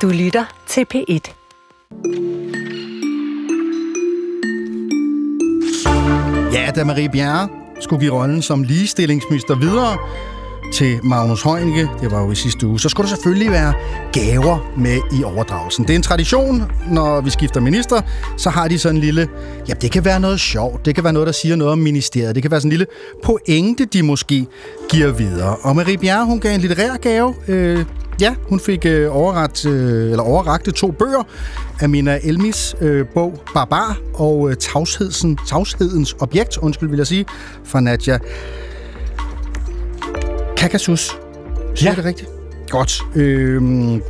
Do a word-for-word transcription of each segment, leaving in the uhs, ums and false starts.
Du lytter til P et. Ja, da Marie Bjerre skulle give rollen som ligestillingsminister videre til Magnus Heunicke, det var jo i sidste uge, så skulle der selvfølgelig være gaver med i overdragelsen. Det er en tradition, når vi skifter minister, så har de sådan en lille, ja, det kan være noget sjovt, det kan være noget, der siger noget om ministeriet, det kan være sådan en lille pointe, de måske giver videre. Og Marie Bjerre, hun gav en litterær gave. Øh, ja, hun fik øh, overret, øh, eller overrakte to bøger. Amina Elmis øh, bog Barbar og øh, Tavshedens, Tavshedens objekt, undskyld vil jeg sige, fra Nadia Kakasus. Siger ja. Det rigtigt? Godt. Øhm...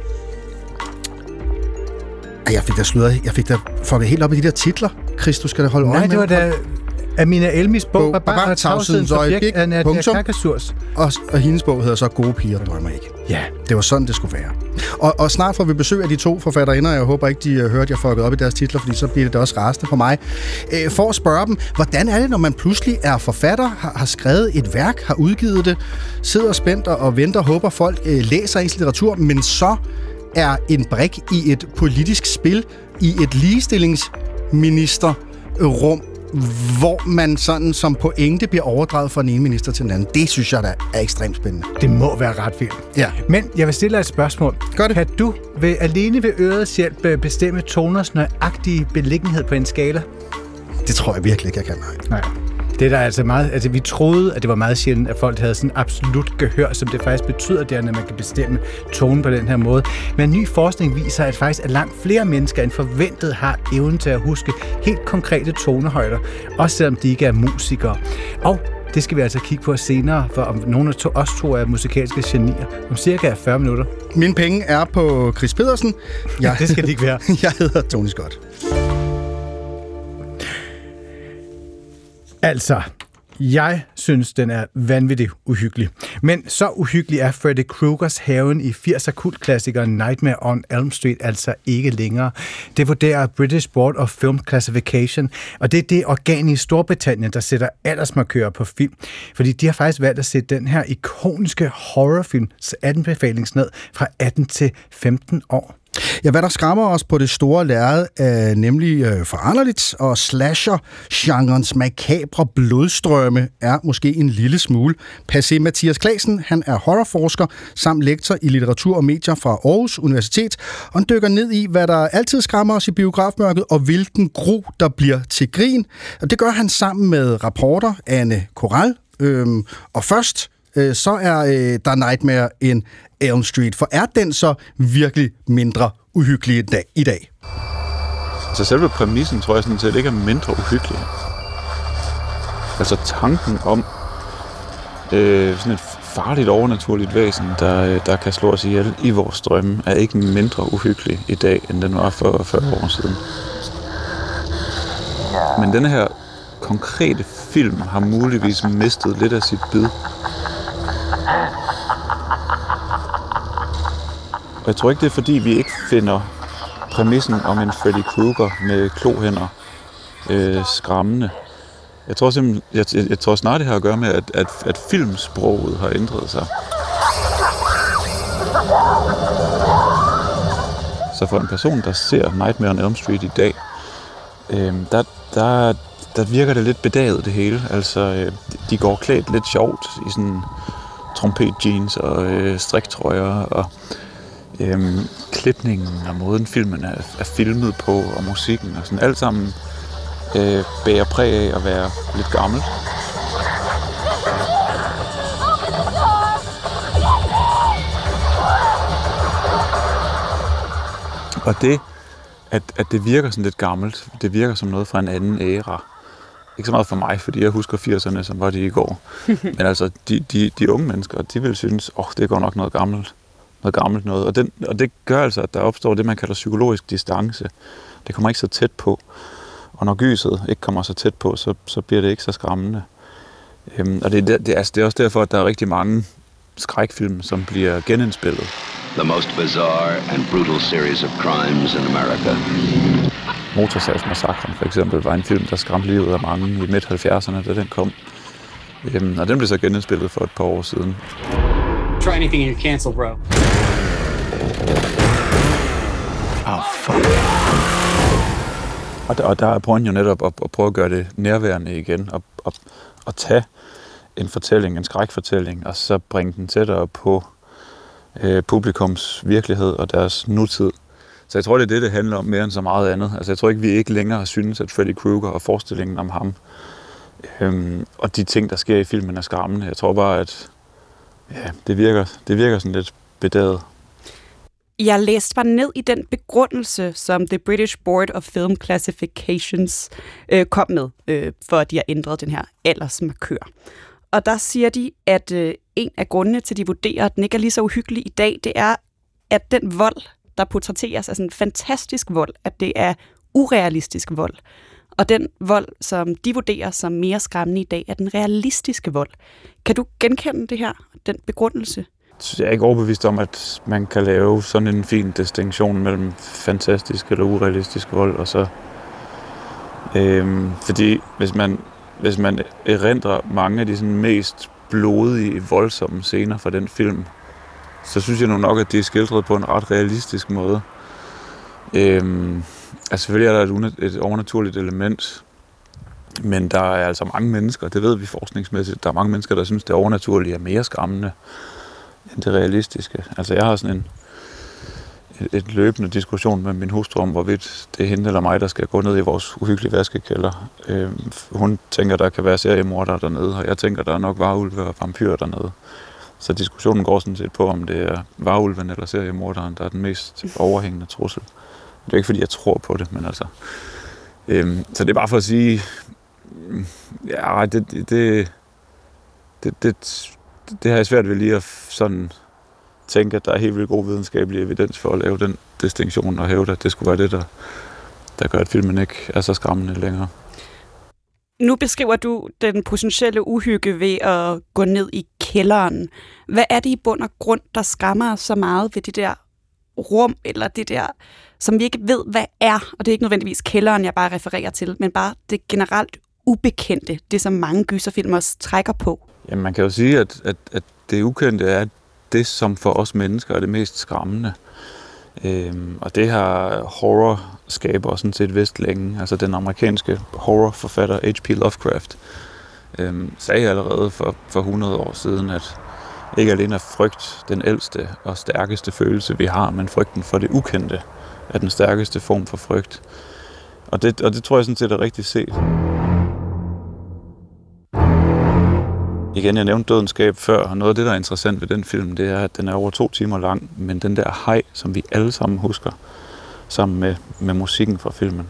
Jeg fik da sludret. Jeg fik da fucket helt op i de der titler. Chris, du skal da holde øje med. Nej, det var da Amina Elmis bog, bog Barbar og Tavshedens objekt af Nadia Kakasus. Og, og hendes bog hedder så Gode piger drømmer ikke. Ja. Det var sådan, det skulle være. Og, og snart får vi besøg af de to forfatterinder. Jeg håber ikke, de hørte, at jeg fuckede op i deres titler, fordi så bliver det også rasende på mig. Øh, for at spørge dem, hvordan er det, når man pludselig er forfatter, har, har skrevet et værk, har udgivet det, sidder spændt og venter, håber folk øh, læser ens litteratur, men så er en brik i et politisk spil, i et ligestillingsministerrum, hvor man sådan som pointe bliver overdraget fra den ene minister til den anden. Det synes jeg da er ekstremt spændende. Det må være ret vildt. Ja. Men jeg vil stille dig et spørgsmål. Gør det. Kan du ved, alene ved ørets hjælp bestemme toners nøjagtige beliggenhed på en skala? Det tror jeg virkelig ikke, jeg kan. Nej. Nej. Det er der altså meget, altså vi troede, at det var meget sjældent, at folk havde sådan absolut gehør, som det faktisk betyder, det er, når man kan bestemme tonen på den her måde. Men ny forskning viser, at faktisk at langt flere mennesker end forventet har evnen til at huske helt konkrete tonehøjder, også selvom de ikke er musikere. Og det skal vi altså kigge på senere, for om nogle af to, os to er musikalske genier, om cirka fyrre minutter. Mine penge er på Chris Pedersen. Jeg, det skal de ikke være. Jeg hedder Tony Scott. Altså, jeg synes, den er vanvittigt uhyggelig. Men så uhyggelig er Freddy Kruegers haven i firser kultklassikeren Nightmare on Elm Street altså ikke længere. Det vurderer British Board of Film Classification, og det er det organ i Storbritannien, der sætter aldersmarkører på film. Fordi de har faktisk valgt at sætte den her ikoniske horrorfilms anbefalings ned fra atten til femten år. Ja, hvad der skræmmer os på det store lærred er nemlig øh, foranderligt, og slasher-genrens makabre blodstrømme er måske en lille smule passé. Mathias Claesen, han er horrorforsker samt lektor i litteratur og medier fra Aarhus Universitet, og han dykker ned i, hvad der altid skræmmer os i biografmørket, og hvilken gru, der bliver til grin. Og det gør han sammen med reporter Anne Koral. Øhm, og først, øh, så er øh, der Nightmare in Elm Street, for er den så virkelig mindre uhyggelig i dag? I dag? Så selve præmissen tror jeg sådan set ikke er mindre uhyggelig. Altså tanken om øh, sådan et farligt overnaturligt væsen, der, der kan slå os ihjel i vores drømme, er ikke mindre uhyggelig i dag, end den var for fyrre år siden. Men denne her konkrete film har muligvis mistet lidt af sit bid. Og jeg tror ikke, det er fordi, vi ikke finder præmissen om en Freddy Krueger med klohænder øh, skræmmende. Jeg tror simpelthen, jeg, jeg, jeg tror snart, det har at gøre med, at, at, at filmsproget har ændret sig. Så for en person, der ser Nightmare on Elm Street i dag, øh, der, der, der virker det lidt bedaget det hele. Altså, øh, de går klædt lidt sjovt i sådan trompetjeans og øh, striktrøjer og Øhm, klipningen og måden filmen er, er filmet på, og musikken og sådan alt sammen øh, bærer præg af at være lidt gammelt. Og det, at, at det virker sådan lidt gammelt, det virker som noget fra en anden æra. Ikke så meget for mig, fordi jeg husker firserne, som var det i går. Men altså, de, de, de unge mennesker, de vil synes, åh, oh, det går nok noget gammelt. Noget gammelt noget. Og, den, og det gør altså, at der opstår det, man kalder psykologisk distance. Det kommer ikke så tæt på. Og når gyset ikke kommer så tæt på, så, så bliver det ikke så skræmmende. Øhm, og det, det, det, altså, det er også derfor, at der er rigtig mange skrækfilm, som bliver genindspillet. The most bizarre and brutal series of crimes in America. Motorsavsmassakren for eksempel var en film, der skræmte livet af mange i midt halvfjerdserne, da den kom. Øhm, og den blev så genindspillet for et par år siden. Try anything and you're canceled, bro. Oh, fuck. Og der, og der er pointen jo netop at, at prøve at gøre det nærværende igen, og at, at tage en fortælling, en skrækfortælling, og så bringe den tættere på øh, publikums virkelighed og deres nutid. Så jeg tror, det er det, det handler om mere end så meget andet. Altså jeg tror ikke, vi ikke længere synes, at Freddy Krueger og forestillingen om ham, øhm, og de ting, der sker i filmen, er skræmmende. Jeg tror bare, at ja, det, virker, det virker sådan lidt bedaget. Jeg læste bare ned i den begrundelse, som The British Board of Film Classifications øh, kom med, øh, for at de har ændret den her aldersmarkør. Og der siger de, at øh, en af grundene til, at de vurderer, at den ikke er lige så uhyggelig i dag, det er, at den vold, der portrætteres, er sådan en fantastisk vold, at det er urealistisk vold. Og den vold, som de vurderer som mere skræmmende i dag, er den realistiske vold. Kan du genkende det her, den begrundelse? Jeg er ikke overbevist om, at man kan lave sådan en fin distinktion mellem fantastisk eller urealistisk vold, og så øhm, fordi hvis man, hvis man erindrer mange af de sådan mest blodige, voldsomme scener fra den film, så synes jeg nu nok, at det er skildret på en ret realistisk måde. Øhm, altså selvfølgelig er der et, et overnaturligt element, men der er altså mange mennesker, det ved vi forskningsmæssigt, der er mange mennesker, der synes, det overnaturlige er mere skræmmende end det realistiske. Altså jeg har sådan en et, et løbende diskussion med min hustru om, hvorvidt det er hende eller mig, der skal gå ned i vores uhyggelige vaskekælder. Øhm, hun tænker, der kan være seriemordere dernede, og jeg tænker, der er nok varulve og vampyrer dernede. Så diskussionen går sådan set på, om det er varulven eller seriemorderen, der er den mest overhængende trussel. Det er ikke, fordi jeg tror på det, men altså... Øhm, så det er bare for at sige... Ja, det... det, det, det, det Det har jeg svært ved lige at sådan tænke, at der er helt vildt god videnskabelig evidens for at lave den distinktion og hævde, at det skulle være det, der, der gør, at filmen ikke er så skræmmende længere. Nu beskriver du den potentielle uhygge ved at gå ned i kælderen. Hvad er det i bund og grund, der skræmmer så meget ved det der rum, eller det der, som vi ikke ved, hvad er? Og det er ikke nødvendigvis kælderen, jeg bare refererer til, men bare det generelt ubekendte, det som mange gyserfilm også trækker på. Jamen, man kan jo sige, at, at, at det ukendte er det, som for os mennesker er det mest skræmmende. Øhm, og det har horrorskabere sådan set vidst længe. Altså den amerikanske horrorforfatter H P Lovecraft øhm, sagde allerede for, for hundrede år siden, at ikke alene er frygt den ældste og stærkeste følelse, vi har, men frygten for det ukendte er den stærkeste form for frygt. Og det, og det tror jeg sådan set er rigtigt set. Igen, jeg nævnte Dødenskab før, og noget af det, der er interessant ved den film, det er, at den er over to timer lang, men den der haj, som vi alle sammen husker, sammen med, med musikken fra filmen.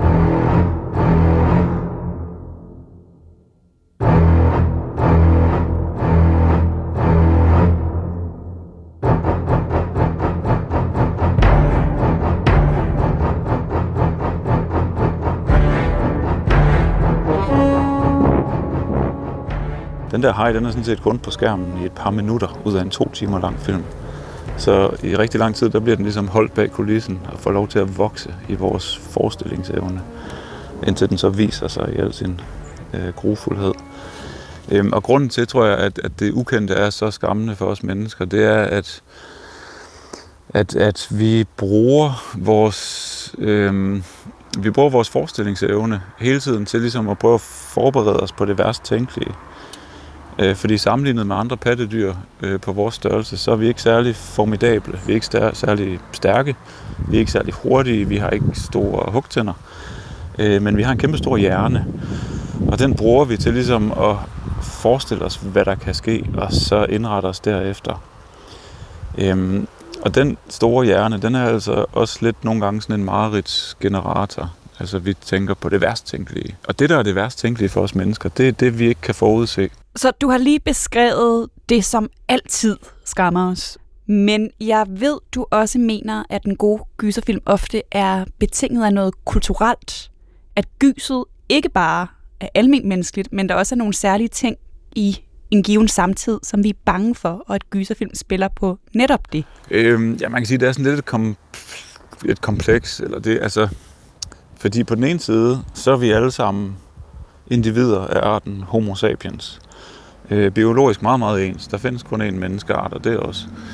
Den der haj, den er sådan set kun på skærmen i et par minutter ud af en to timer lang film. Så i rigtig lang tid, der bliver den ligesom holdt bag kulissen og får lov til at vokse i vores forestillingsevne, indtil den så viser sig i al sin øh, grufuldhed. Øhm, og grunden til, tror jeg, at, at det ukendte er så skræmmende for os mennesker, det er, at, at, at vi bruger vores... Øh, vi bruger vores forestillingsevne hele tiden til ligesom at prøve at forberede os på det værst tænkelige. Fordi sammenlignet med andre pattedyr øh, på vores størrelse, så er vi ikke særlig formidable, vi er ikke stær- særlig stærke, vi er ikke særlig hurtige, vi har ikke store hugtænder, øh, men vi har en kæmpe stor hjerne, og den bruger vi til ligesom at forestille os, hvad der kan ske, og så indrette os derefter. Øhm, og den store hjerne, den er altså også lidt nogle gange sådan en mareridtsgenerator. Altså vi tænker på det værst tænkelige. Og det, der er det værst tænkelige for os mennesker, det er det, vi ikke kan forudse. Så du har lige beskrevet det, som altid skræmmer os. Men jeg ved, du også mener, at den gode gyserfilm ofte er betinget af noget kulturelt. At gyset ikke bare er alment menneskeligt, men der også er nogle særlige ting i en given samtid, som vi er bange for, og at gyserfilm spiller på netop det. Øhm, ja, man kan sige, at det er sådan lidt et, kom- et kompleks, eller det, altså... Fordi på den ene side, så er vi alle sammen individer af arten Homo sapiens. Øh, biologisk meget, meget ens. Der findes kun én menneskeart, og det er os.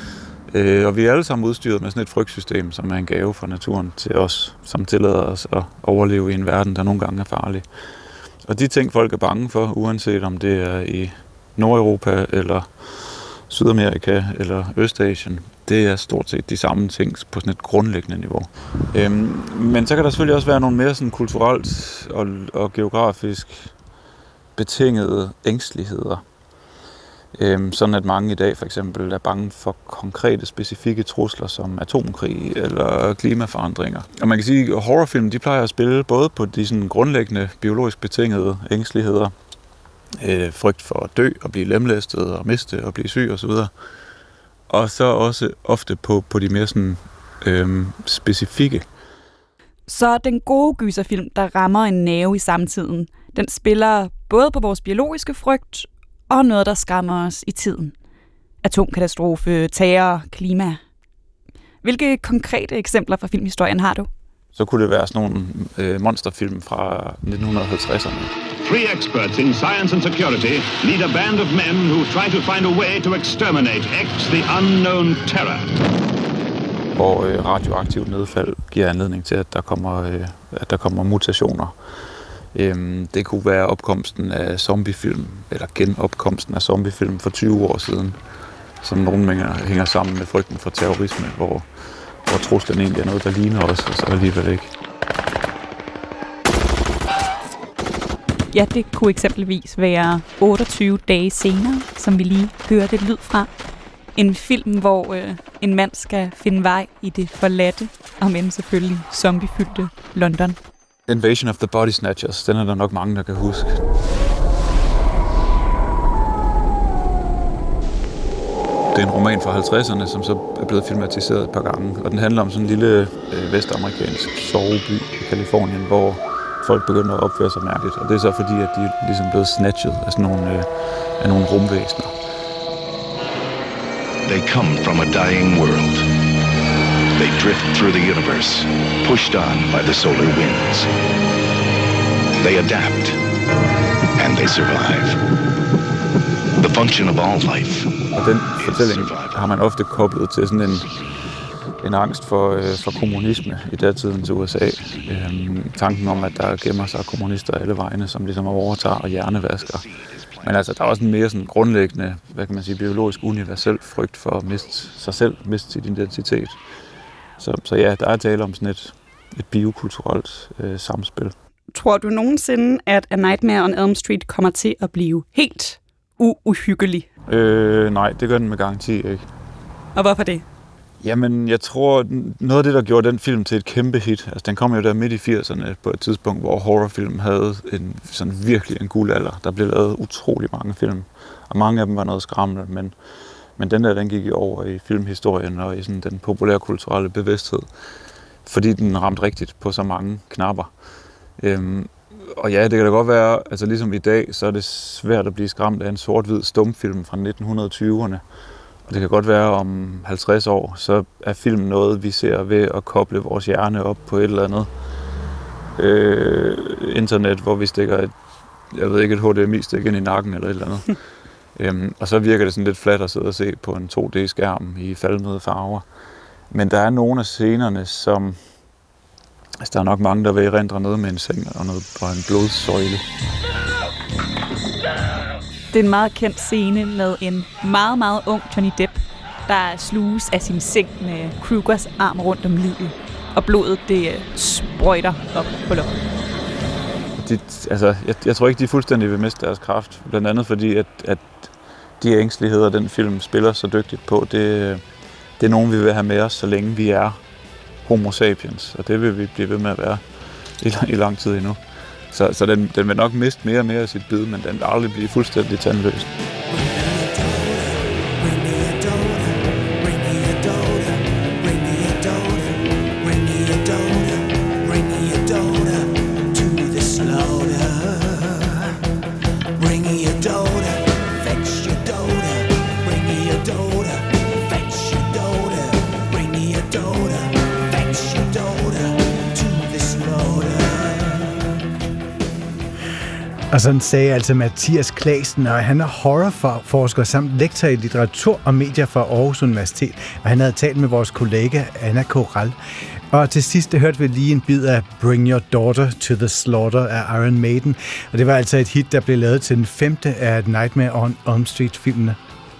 Øh, og vi er alle sammen udstyret med sådan et frygtsystem, som er en gave fra naturen til os, som tillader os at overleve i en verden, der nogle gange er farlig. Og de ting, folk er bange for, uanset om det er i Nordeuropa, eller Sydamerika, eller Østasien, det er stort set de samme ting på sådan et grundlæggende niveau. Øhm, men så kan der selvfølgelig også være nogle mere sådan kulturelt og, og geografisk betingede ængsteligheder. Øhm, sådan at mange i dag for eksempel er bange for konkrete, specifikke trusler som atomkrig eller klimaforandringer. Og man kan sige, at horrorfilm de plejer at spille både på de sådan grundlæggende biologisk betingede ængsteligheder, øh, frygt for at dø og blive lemlæstet og miste og blive syg osv., og så også ofte på, på de mere sådan, øhm, specifikke. Så den gode gyserfilm, der rammer en nerve i samtiden, den spiller både på vores biologiske frygt og noget, der skræmmer os i tiden. Atomkatastrofe, terror, klima. Hvilke konkrete eksempler fra filmhistorien har du? Så kunne det være sådan nogle øh, monsterfilm fra nitten halvtredserne. Three experts in science and security lead a band of men who try to find a way to exterminate X, the unknown terror. Hvor øh, radioaktivt nedfald giver anledning til, at der kommer, øh, at der kommer mutationer. Øhm, det kunne være opkomsten af zombiefilm, eller genopkomsten af zombiefilm for tyve år siden, som nogle mennesker hænger sammen med frygten for terrorisme, hvor, hvor truslen egentlig er noget, der ligner os, og så alligevel ikke. Ja, det kunne eksempelvis være otteogtyve dage senere, som vi lige hørte lyd fra. En film, hvor øh, en mand skal finde vej i det forladte, og men selvfølgelig zombiefyldte London. Invasion of the Body Snatchers, den er der nok mange, der kan huske. Det er en roman fra halvtredserne, som så er blevet filmatiseret et par gange, og den handler om sådan en lille øh, vestamerikansk soveby i Kalifornien, hvor folk begynder at opføre sig mærkeligt, og det er så fordi, at de er ligesom blevet snatchet af sådan nogle, øh, af nogle rumvæsener. They come from a dying world. They drift through the universe, pushed on by the solar winds. They adapt, and they survive. The function of all life. Og den fortælling har man ofte koblet til sådan en, en angst for, øh, for kommunisme i datidens U S A. Øhm, tanken om, at der gemmer sig kommunister alle vegne, som ligesom overtager og hjernevasker. Men altså, der er også en mere sådan grundlæggende, hvad kan man sige, biologisk universel frygt for at miste sig selv, miste sin identitet. Så, så ja, der er tale om sådan et, et biokulturelt øh, samspil. Tror du nogensinde, at A Nightmare on Elm Street kommer til at blive helt uuhyggelig? Øh, nej, det gør den med garanti ikke. Og hvorfor det? Jamen, jeg tror, noget af det, der gjorde den film til et kæmpe hit, altså den kom jo der midt i firserne på et tidspunkt, hvor horrorfilm havde en, sådan virkelig en guldalder. Der blev lavet utrolig mange film, og mange af dem var noget skræmmende, men, men den der, den gik jo over i filmhistorien og i sådan den populære kulturelle bevidsthed, fordi den ramte rigtigt på så mange knapper. Øhm, og ja, det kan da godt være, altså ligesom i dag, så er det svært at blive skræmt af en sort-hvid stumfilm fra nitten tyverne. Og det kan godt være om halvtreds år, så er film noget, vi ser ved at koble vores hjerne op på et eller andet øh, internet, hvor vi stikker et, jeg ved ikke, et H D M I-stik ind i nakken eller et eller andet. øhm, og så virker det sådan lidt fladt at sidde og se på en to D-skærm i faldende farver. Men der er nogle af scenerne, som... Altså, der er nok mange, der vil erindre noget med en seng og, noget, og en blodsøjle. Det er en meget kendt scene med en meget, meget ung Johnny Depp, der sluges af sin seng med Krugers arm rundt om livet, og blodet det sprøjter op på luften. De, altså, jeg, jeg tror ikke, de fuldstændig vil miste deres kraft. Blandt andet fordi, at, at de ængsteligheder, den film spiller så dygtigt på, det, det er nogen, vi vil have med os, så længe vi er homo sapiens. Og det vil vi blive ved med at være i, i lang tid endnu. Så, så den, den vil nok miste mere og mere af sit bid, men den vil aldrig blive fuldstændig tandløs. Og sådan sagde altså Mathias Claesen, og han er horrorforsker samt lektor i litteratur og medier fra Aarhus Universitet, og han havde talt med vores kollega Anna Koral. Og til sidst hørte vi lige en bid af Bring Your Daughter to the Slaughter af Iron Maiden, og det var altså et hit, der blev lavet til den femte af Nightmare on Elm Street-filmene.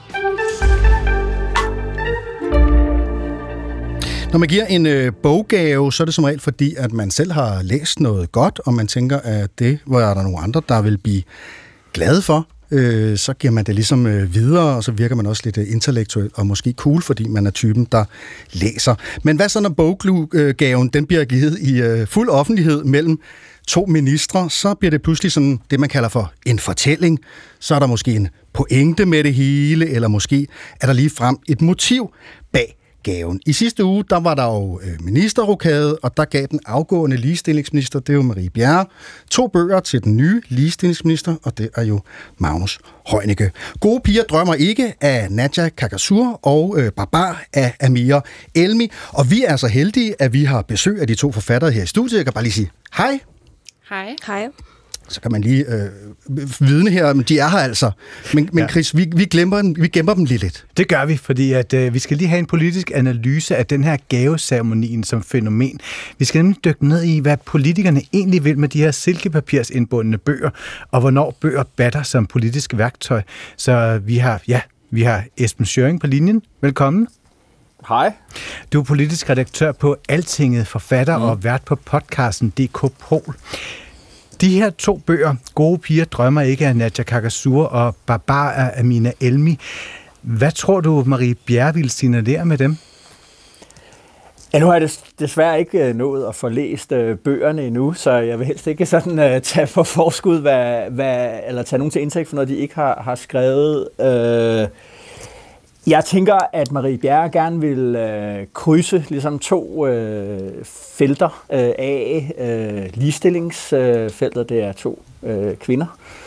Når man giver en øh, boggave, så er det som regel fordi, at man selv har læst noget godt, og man tænker, at det var der nogle andre, der vil blive glade for. Øh, så giver man det ligesom øh, videre, og så virker man også lidt øh, intellektuel og måske cool, fordi man er typen, der læser. Men hvad så, når boggaven den bliver givet i øh, fuld offentlighed mellem to ministre, så bliver det pludselig sådan det, man kalder for en fortælling. Så er der måske en pointe med det hele, eller måske er der lige frem et motiv bag gaven. I sidste uge, der var der jo ministerrokade, og der gav den afgående ligestillingsminister, det er jo Marie Bjerre, to bøger til den nye ligestillingsminister, og det er jo Magnus Heunicke. Gode piger drømmer ikke af Nadia Kakasur og øh, Barbar af Amir Elmi, og vi er så heldige, at vi har besøg af de to forfattere her i studiet. Jeg kan bare lige sige hej. Hej. Hej. Så kan man lige øh, vidne her, men de er her altså. Men, men Chris, vi, vi, glemmer dem, vi gemmer dem lige lidt. Det gør vi, fordi at, øh, vi skal lige have en politisk analyse af den her gaveceremonien som fænomen. Vi skal nemlig dykke ned i, hvad politikerne egentlig vil med de her silkepapirsindbundne bøger, og hvornår bøger batter som politisk værktøj. Så vi har, ja, vi har Esben Schøring på linjen. Velkommen. Hej. Du er politisk redaktør på Altinget, forfatter mm. og vært på podcasten D K Pol. De her to bøger, Gode piger drømmer ikke af Nadia Kakasur og Barbar af Amina Elmi. Hvad tror du, Marie Bjerre ville signalere med dem? Ja, nu har jeg desværre ikke nået at få læst bøgerne endnu, så jeg vil helst ikke sådan uh, tage på forskud, hvad, hvad, eller tage nogen til indtægt for noget, de ikke har, har skrevet. Uh, Jeg tænker, at Marie Bjerre gerne vil øh, krydse ligesom to øh, felter øh, af. Øh, ligestillingsfeltet, øh, det er to øh, kvinder.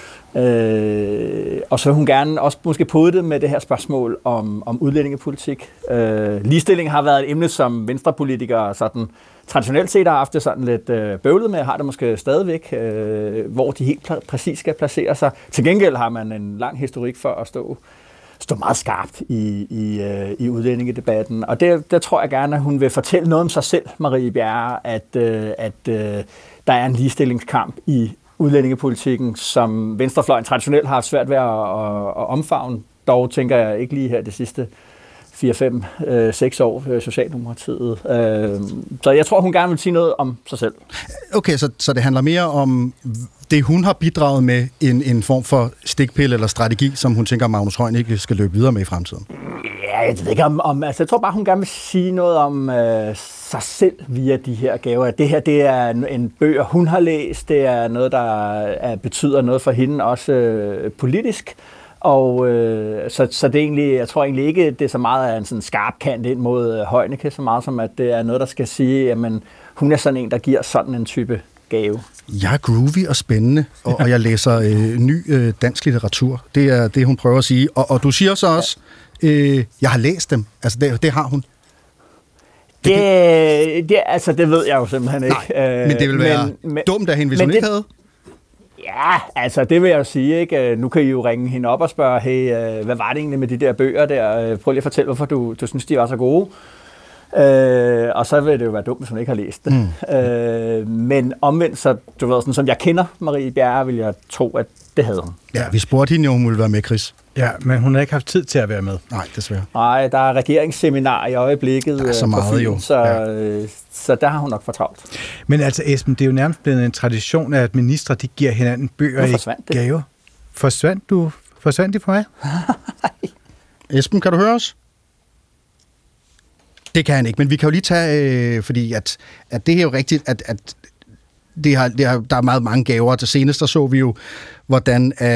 Øh, og så vil hun gerne også måske pode det med det her spørgsmål om, om udlændingepolitik. Øh, ligestilling har været et emne, som venstrepolitikere sådan, traditionelt set har haft det sådan lidt øh, bøvlet med, har det måske stadigvæk, øh, hvor de helt pl- præcis skal placere sig. Til gengæld har man en lang historik for at stå stå meget skarpt i, i, øh, i udlændingedebatten. Og der, der tror jeg gerne, at hun vil fortælle noget om sig selv, Marie Bjerre, at, øh, at øh, der er en ligestillingskamp i udlændingepolitikken, som venstrefløjen traditionelt har haft svært ved at, at, at omfavne. Dog tænker jeg ikke lige her det sidste fire, fem, seks år, Socialdemokratiet. Så jeg tror, hun gerne vil sige noget om sig selv. Okay, så, så det handler mere om det, hun har bidraget med, en, en form for stikpille eller strategi, som hun tænker, Magnus Heunicke skal løbe videre med i fremtiden? Ja, jeg ved ikke om... om altså, jeg tror bare, hun gerne vil sige noget om øh, sig selv via de her gaver. Det her, det er en, en bøger, hun har læst. Det er noget, der er, betyder noget for hende, også øh, politisk. Og øh, så, så det er egentlig, jeg tror egentlig ikke, det er så meget af en sådan skarp kant ind mod Heunicke, så meget som at det er noget, der skal sige, at hun er sådan en, der giver sådan en type gave. Jeg er groovy og spændende, og, og jeg læser øh, ny øh, dansk litteratur. Det er det, hun prøver at sige. Og, og du siger så også, øh, jeg har læst dem. Altså, det, det har hun. Det, det, det, altså, det ved jeg jo simpelthen ikke. Nej, men det vil være men, dumt af hende, hvis hun det, ikke havde. Ja, altså det vil jeg jo sige, ikke? Nu kan I jo ringe hende op og spørge, hey, hvad var det egentlig med de der bøger der? Prøv lige at fortælle, hvorfor du, du synes, de var så gode. Øh, og så vil det jo være dumt, hvis hun ikke har læst det. Mm. Øh, men omvendt, så du ved, sådan, som jeg kender Marie Bjerre, vil jeg tro, at det havde hun. Ja, vi spurgte hende jo, hun ville være med, Chris. Ja, men hun har ikke haft tid til at være med. Nej, desværre. Nej, der er regeringsseminar i øjeblikket. Der er så meget film, jo. Så, ja. så der har hun nok for travlt. Men altså, Esben, det er jo nærmest blevet en tradition, at ministre de giver hinanden bøger i gave. Forsvandt du? Forsvandt de på mig? Esben, kan du høre os? Det kan han ikke, men vi kan jo lige tage, øh, fordi at, at det er jo rigtigt, at, at det har, det har, der er meget mange gaver. Til senest der så vi jo, hvordan øh,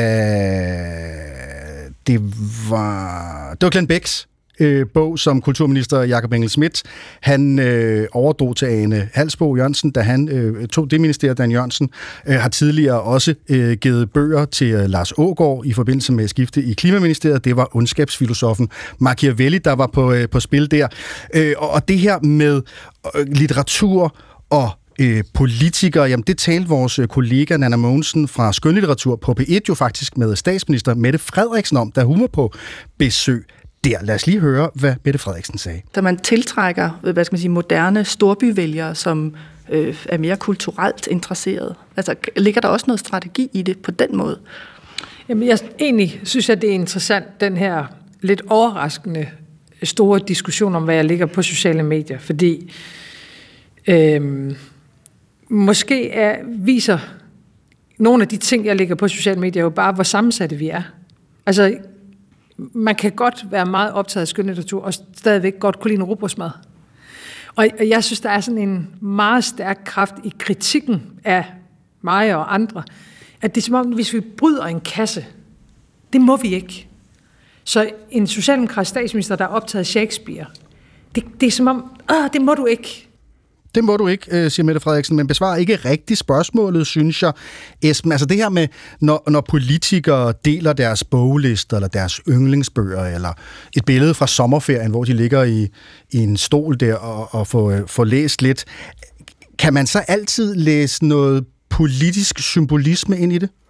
det var... Det var Glenn Becks øh, bog, som kulturminister Jakob Engel-Schmidt, han øh, overdrog til Ane Halsbo Jørgensen, da han øh, tog det ministerium. Dan Jørgensen øh, har tidligere også øh, givet bøger til øh, Lars Aagaard i forbindelse med skifte i Klimaministeriet. Det var ondskabsfilosofen Machiavelli, der var på, øh, på spil der. Øh, og, og det her med øh, litteratur og øh, politikere, jamen det talte vores kollega Nanna Mogensen fra Skønlitteratur på P et jo faktisk med statsminister Mette Frederiksen om, da hun var på besøg der. Lad os lige høre, hvad Mette Frederiksen sagde. Da man tiltrækker, hvad skal man sige, moderne storbyvælgere, som øh, er mere kulturelt interesserede, altså ligger der også noget strategi i det på den måde? Jamen, jeg egentlig synes, at det er interessant, den her lidt overraskende store diskussion om, hvad jeg ligger på sociale medier, fordi øh, måske er, viser nogle af de ting, jeg ligger på sociale medier, jo bare, hvor sammensatte vi er. Altså, man kan godt være meget optaget af skønlitteratur, og stadigvæk godt kunne lide en rugbrødsmad. Og jeg synes, der er sådan en meget stærk kraft i kritikken af mig og andre, at det er som om, hvis vi bryder en kasse, det må vi ikke. Så en socialdemokratisk statsminister, der er optaget af Shakespeare, det, det er som om, åh, det må du ikke. Det må du ikke, siger Mette Frederiksen, men besvarer ikke rigtigt spørgsmålet, synes jeg. Esben, altså det her med, når, når politikere deler deres boglister, eller deres yndlingsbøger, eller et billede fra sommerferien, hvor de ligger i, i en stol der og, og får, får læst lidt, kan man så altid læse noget politisk symbolisme ind i det?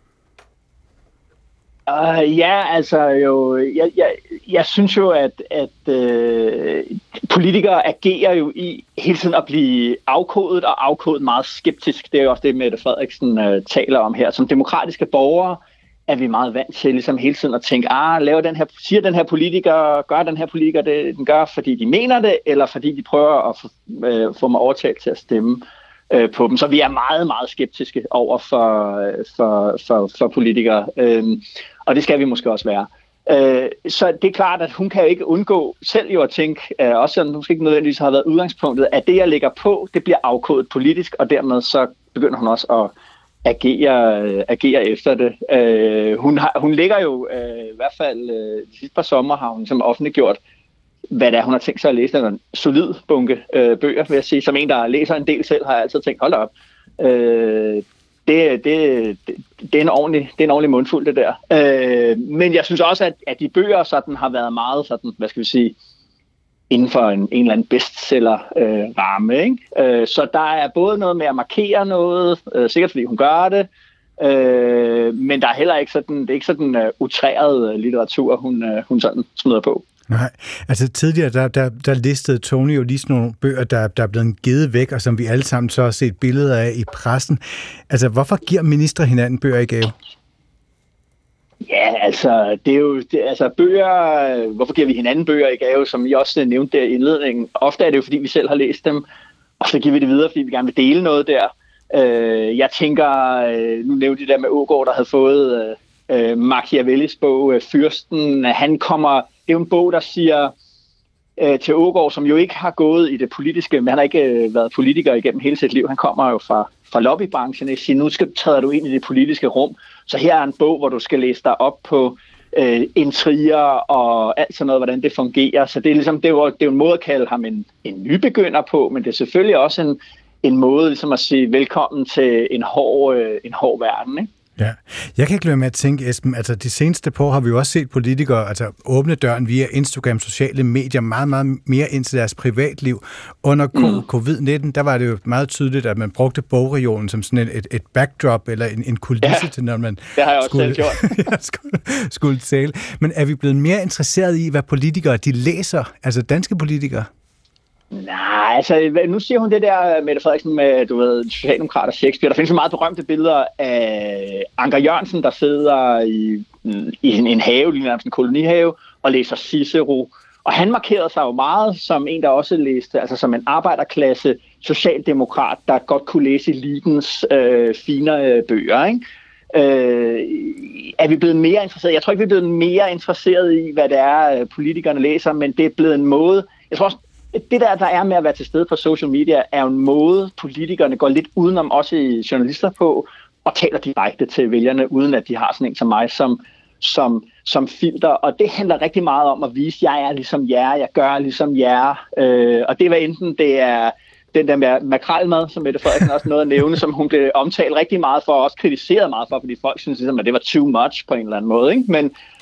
Uh, ja, altså jo, jeg, jeg, jeg synes jo, at, at øh, politikere agerer jo i hele tiden at blive afkodet, og afkodet meget skeptisk. Det er jo også det, Mette Frederiksen øh, taler om her. Som demokratiske borgere er vi meget vant til ligesom hele tiden at tænke, ah, laver den her, siger den her politiker, gør den her politiker det, den gør, fordi de mener det, eller fordi de prøver at få, øh, få mig overtalt til at stemme øh, på dem. Så vi er meget, meget skeptiske over for, for, for, for politikere. Øh, Og det skal vi måske også være. Øh, så det er klart, at hun kan jo ikke undgå selv jo at tænke, øh, også selvom hun måske ikke nødvendigvis har været udgangspunktet, at det, jeg lægger på, det bliver afkodet politisk, og dermed så begynder hun også at agere, øh, agere efter det. Øh, hun, har, hun ligger jo, øh, i hvert fald øh, de sidste par sommer, har hun som offentliggjort, hvad det er, hun har tænkt sig at læse. En solid bunke øh, bøger, vil jeg sige. Som en, der læser en del selv, har jeg altid tænkt, hold da op. Øh, Det, det, det, er en ordentlig, det er en ordentlig mundfuld, det der. Øh, men jeg synes også, at, at de bøger sådan, har været meget sådan, hvad skal vi sige, inden for en, en eller anden bestseller-ramme. Øh, ikke? øh, så der er både noget med at markere noget, øh, sikkert fordi hun gør det, øh, men der er heller ikke sådan, det er ikke sådan uh, utræret litteratur, hun, uh, hun sådan smider på. Nej, altså tidligere, der, der, der listede Tony jo lige sådan nogle bøger, der, der er blevet givet væk, og som vi alle sammen så har set billeder af i pressen. Altså, hvorfor giver ministre hinanden bøger i gave? Ja, altså, det er jo, det, altså bøger, hvorfor giver vi hinanden bøger i gave, som I også nævnte der i indledningen? Ofte er det jo, fordi vi selv har læst dem, og så giver vi det videre, fordi vi gerne vil dele noget der. Øh, jeg tænker, nu nævnte de der med Aagaard, der havde fået øh, Machiavellis bog, øh, Fyrsten. Han kommer, det er jo en bog, der siger øh, til Aagaard, som jo ikke har gået i det politiske, men han har ikke øh, været politiker igennem hele sit liv. Han kommer jo fra, fra lobbybranchen, og siger, nu skal, træder du ind i det politiske rum. Så her er en bog, hvor du skal læse dig op på øh, intriger og alt sådan noget, hvordan det fungerer. Så det er, ligesom, det er, jo, det er jo en måde at kalde ham en, en nybegynder på, men det er selvfølgelig også en, en måde ligesom at sige velkommen til en hård, øh, en hård verden, ikke? Ja, jeg kan ikke lade med at tænke, Esben, altså de seneste par år har vi jo også set politikere altså åbne døren via Instagram, sociale medier, meget, meget mere ind til deres privatliv. Under mm. covid nitten, der var det jo meget tydeligt, at man brugte bogregionen som sådan et, et backdrop eller en, en kulisse ja, til, når man det har jeg også skulle, selv gjort. skulle, skulle tale. Men er vi blevet mere interesseret i, hvad politikere de læser, altså danske politikere? Nej, altså nu siger hun det der, Mette Frederiksen, med, du ved, socialdemokrat og Shakespeare. Der findes jo meget berømte billeder af Anker Jørgensen, der sidder i, i en, en have, lige nærmest en kolonihave, og læser Cicero. Og han markerede sig jo meget som en, der også læste, altså som en arbejderklasse socialdemokrat, der godt kunne læse elitens øh, fine bøger, ikke? Øh, er vi blevet mere interesseret? Jeg tror ikke, vi er blevet mere interesseret i, hvad det er, politikerne læser, men det er blevet en måde. Jeg tror også, det der, der er med at være til stede på social media, er jo en måde, politikerne går lidt udenom, også i journalister på, og taler direkte til vælgerne, uden at de har sådan en som mig som, som, som filter. Og det handler rigtig meget om at vise, at jeg er ligesom jer, jeg gør ligesom jer. Øh, og det var enten det er den der makrelmad, som Mette Frederiksen også nåede at nævne, som hun blev omtalt rigtig meget for, og også kritiseret meget for, fordi folk synes ligesom, at det var too much på en eller anden måde. Ikke? Men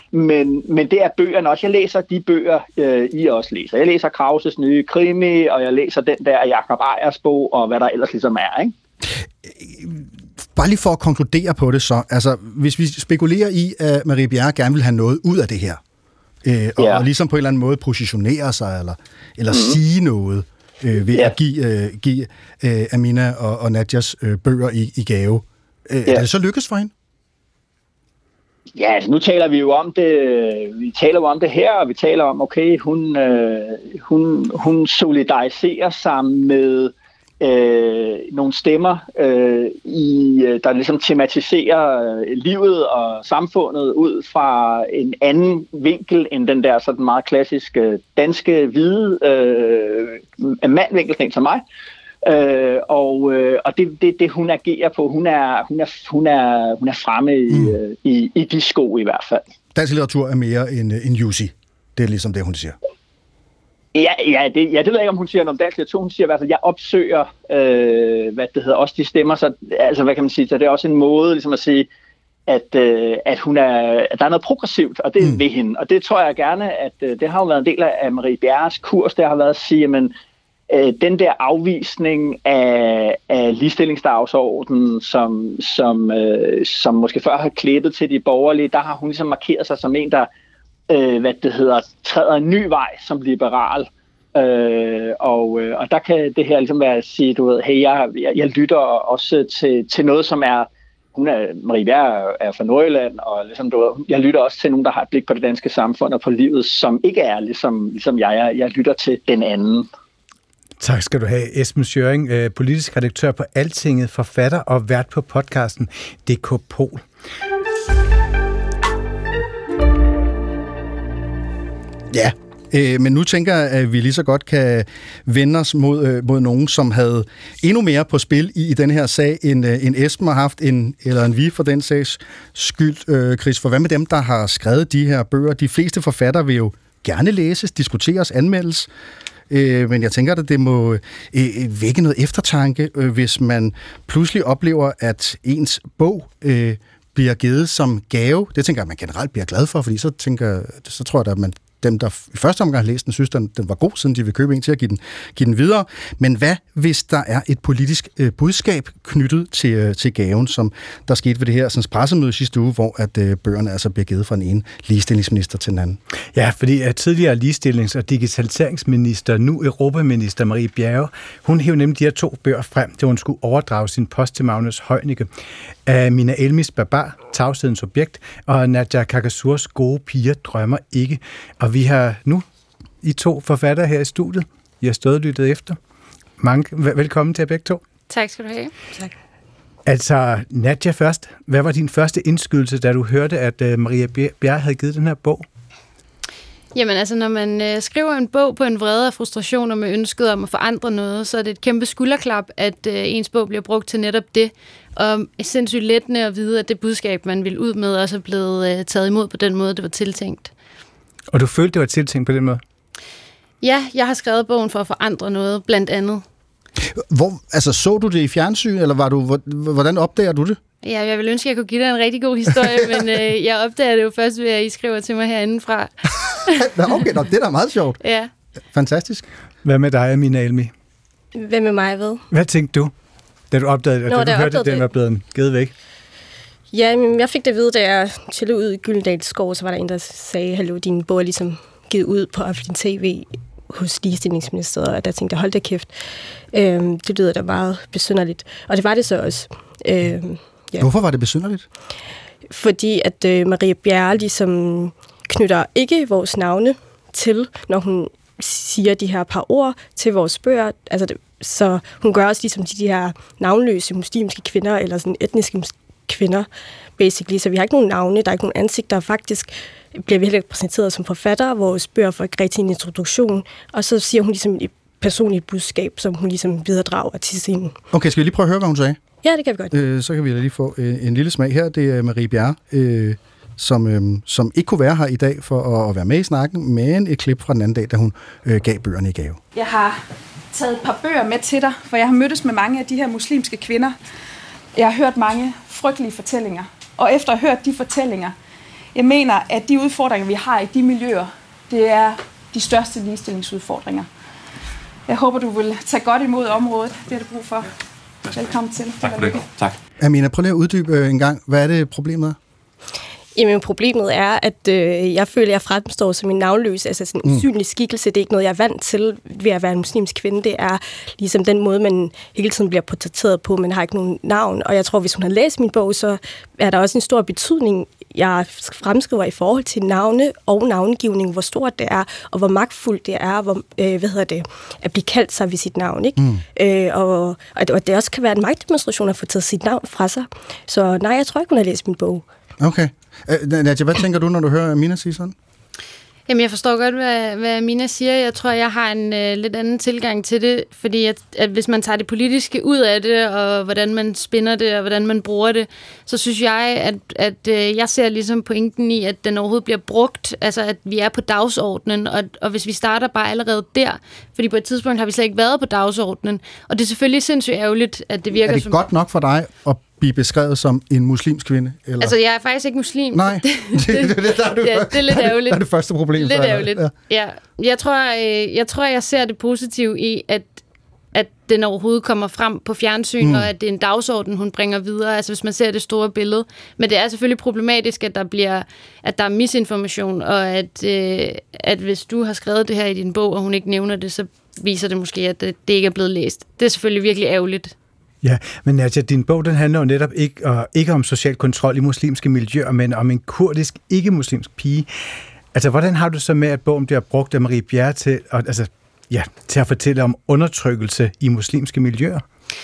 Men, men det er bøgerne også. Jeg læser de bøger, øh, I også læser. Jeg læser Krauses nye krimi, og jeg læser den der Jakob Ejers bog, og hvad der ellers ligesom er, ikke? Bare lige for at konkludere på det så. Altså, hvis vi spekulerer i, at Marie Bjerre gerne vil have noget ud af det her, øh, og, ja. og ligesom på en eller anden måde positionere sig, eller, eller mm-hmm. sige noget, øh, ved ja. at give, øh, give øh, Amina og, og Nadjas øh, bøger i, i gave. Øh, ja. Er det så lykkes for hende? Ja, altså nu taler vi jo om det, vi taler jo om det her, og vi taler om, okay, hun, øh, hun, hun solidariserer sig med øh, nogle stemmer, øh, i, der ligesom tematiserer livet og samfundet ud fra en anden vinkel end den der sådan meget klassiske danske hvide øh, mandvinkel, som mig. Øh, og øh, og det, det, det hun agerer på, hun er, hun er, hun er, hun er fremme i, mm. øh, i, i de sko i hvert fald. Dansk litteratur er mere end, end Jussi. Det er ligesom det, hun siger. Ja, ja, det, ja, det ved jeg ikke, om hun siger noget om dansk litteratur. Hun siger i hvert fald, at jeg opsøger, øh, hvad det hedder, også de stemmer. Så, altså, hvad kan man sige? Så det er også en måde ligesom at sige, at, øh, at, hun er, at der er noget progressivt, og det er mm. ved hende. Og det tror jeg gerne, at øh, det har jo været en del af Marie Bjerres kurs. Det har været at sige, men den der afvisning af, af ligestillingsdagsordenen, som, som, øh, som måske før har klæbet til de borgerlige, der har hun ligesom markeret sig som en, der øh, hvad det hedder, træder en ny vej som liberal. Øh, og, øh, og der kan det her ligesom være at sige, du ved, hey, jeg, jeg, jeg lytter også til, til noget, som er, hun er, Marie Bjerre er fra Nordjylland, og ligesom, du ved, jeg lytter også til nogen, der har et blik på det danske samfund og på livet, som ikke er ligesom, ligesom jeg er. Jeg lytter til den anden. Tak skal du have, Esben Schøring, politisk redaktør på Altinget, forfatter og vært på podcasten D K Pol. Ja, øh, men nu tænker jeg, at vi lige så godt kan vende os mod, øh, mod nogen, som havde endnu mere på spil i, i den her sag, end, øh, end Esben har haft, en, eller en vi for den sags skyld, øh, Chris. For hvad med dem, der har skrevet de her bøger? De fleste forfattere vil jo gerne læses, diskuteres, anmeldes. Øh, men jeg tænker, at det må øh, vække noget eftertanke, øh, hvis man pludselig oplever, at ens bog øh, bliver givet som gave. Det tænker jeg, at man generelt bliver glad for, fordi så, tænker, så tror jeg, at man, dem, der i første omgang har læst den, synes, den, den var god, siden de vil købe en til at give den, give den videre. Men hvad, hvis der er et politisk øh, budskab knyttet til, øh, til gaven, som der skete ved det her sådan, pressemøde sidste uge, hvor at, øh, bøgerne altså bliver givet fra den ene ligestillingsminister til den anden? Ja, fordi at tidligere ligestillings- og digitaliseringsminister, nu Europaminister Marie Bjerre, hun hævde nemlig de her to bøger frem, da hun skulle overdrage sin post til Magnus Heunicke. Amina Elmis Barbar, Tavshedens objekt, og Nadia Kakasurs Gode piger drømmer ikke. Og vi har nu I to forfattere her i studiet. I har stået og lyttet efter. Mange velkommen til jer begge to. Tak skal du have. Tak. Altså, Nadia først. Hvad var din første indskydelse, da du hørte, at uh, Marie Bjerre havde givet den her bog? Jamen altså, når man øh, skriver en bog på en vrede af frustrationer med ønsket om at forandre noget, så er det et kæmpe skulderklap, at øh, ens bog bliver brugt til netop det. Og sindssygt lettende at vide, at det budskab, man vil ud med, også er blevet øh, taget imod på den måde, det var tiltænkt. Og du følte, det var tiltænkt på den måde? Ja, jeg har skrevet bogen for at forandre noget, blandt andet. Hvor, altså, så du det i fjernsyn, eller var du, hvordan opdager du det? Ja, jeg vil ønske, at jeg kunne give dig en rigtig god historie, men øh, jeg opdager det jo først ved, at I skriver til mig herindefra. Nå, okay, nå, det er da meget sjovt. Ja. Fantastisk. Hvad med dig, Amina Elmi? Hvad med mig, hvad? Hvad tænkte du, da du opdagede, at Nå, du hørte, at den var blevet givet væk? Ja, men jeg fik det at vide, da jeg chillede ud i Gyldendals skov, så var der en, der sagde, hallo, din bog er ligesom givet ud på offentlig tv hos ligestillingsministeriet, og der tænkte jeg, hold da kæft. Øhm, det lyder da meget besynderligt. Og det var det så også. Øhm, ja. Hvorfor var det besynderligt? Fordi at øh, Marie Bjerre ligesom knytter ikke vores navne til, når hun siger de her par ord til vores bøger. Altså, det, så hun gør også ligesom de, de her navnløse muslimske kvinder, eller sådan etniske kvinder, basically. Så vi har ikke nogen navne, der er ikke nogen ansigter. Faktisk bliver vi heller ikke præsenteret som forfattere. Vores bøger får ikke rigtig en introduktion. Og så siger hun ligesom et personligt budskab, som hun ligesom videredrager til sin. Okay, skal vi lige prøve at høre, hvad hun sagde? Ja, det kan vi godt. Øh, så kan vi lige få øh, en lille smag her. Det er Marie Bjerre, øh, som, øh, som ikke kunne være her i dag for at, at være med i snakken, men et klip fra den anden dag, da hun øh, gav bøgerne i gave. Jeg har taget et par bøger med til dig, for jeg har mødtes med mange af de her muslimske kvinder. Jeg har hørt mange frygtelige fortællinger, og efter at have hørt de fortællinger, Jeg mener, at de udfordringer, vi har i de miljøer, det er de største ligestillingsudfordringer. Jeg håber, du vil tage godt imod området. Det er det brug for. Velkommen til. Tak for det. Tak. Amina, prøv lige at uddybe en gang. Hvad er det, problemet er? Jamen, problemet er, at øh, jeg føler, at jeg fremstår som en navnløs, altså sådan en Mm. usynlig skikkelse. Det er ikke noget, jeg er vant til ved at være en muslimsk kvinde. Det er ligesom den måde, man hele tiden bliver portrætteret på. Man har ikke nogen navn. Og jeg tror, hvis hun har læst min bog, så er der også en stor betydning, jeg fremskriver i forhold til navne og navngivning, hvor stort det er, og hvor magtfuldt det er, hvor, øh, hvad hedder det, at blive kaldt sig ved sit navn. Ikke? Mm. Øh, og, og det også kan være en magtdemonstration at få taget sit navn fra sig. Så nej, jeg tror ikke, hun har læst min bog. Okay. Nadia, hvad tænker du, når du hører Amina sige sådan? Jamen, jeg forstår godt, hvad, hvad Amina siger. Jeg tror, jeg har en øh, lidt anden tilgang til det, fordi at, at hvis man tager det politiske ud af det, og hvordan man spinder det, og hvordan man bruger det, så synes jeg, at, at øh, jeg ser ligesom pointen i, at den overhovedet bliver brugt, altså at vi er på dagsordenen, og, og hvis vi starter bare allerede der, fordi på et tidspunkt har vi slet ikke været på dagsordenen, og det er selvfølgelig sindssygt ærgerligt, at det virker som... Er det som... godt nok for dig at blive beskrevet som en muslimsk kvinde? Eller? Altså, jeg er faktisk ikke muslim. Nej, det, det, det, det, der er det, ja, det er lidt ærgerligt. Det er det første problem. Lidt ærgerligt, ja. ja. Jeg tror, øh, jeg tror, jeg ser det positive i, at, at den overhovedet kommer frem på fjernsyn, mm. og at det er en dagsorden, hun bringer videre, altså hvis man ser det store billede. Men det er selvfølgelig problematisk, at der bliver, at der er misinformation, og at, øh, at hvis du har skrevet det her i din bog, og hun ikke nævner det, så viser det måske, at det, det ikke er blevet læst. Det er selvfølgelig virkelig ærgerligt. Ja, men Nadia, din bog den handler jo netop ikke, uh, ikke om social kontrol i muslimske miljøer, men om en kurdisk, ikke-muslimsk pige. Altså, hvordan har du så med, at bogen bliver brugt af Marie Bjerre til, og, altså, ja, til at fortælle om undertrykkelse i muslimske miljøer?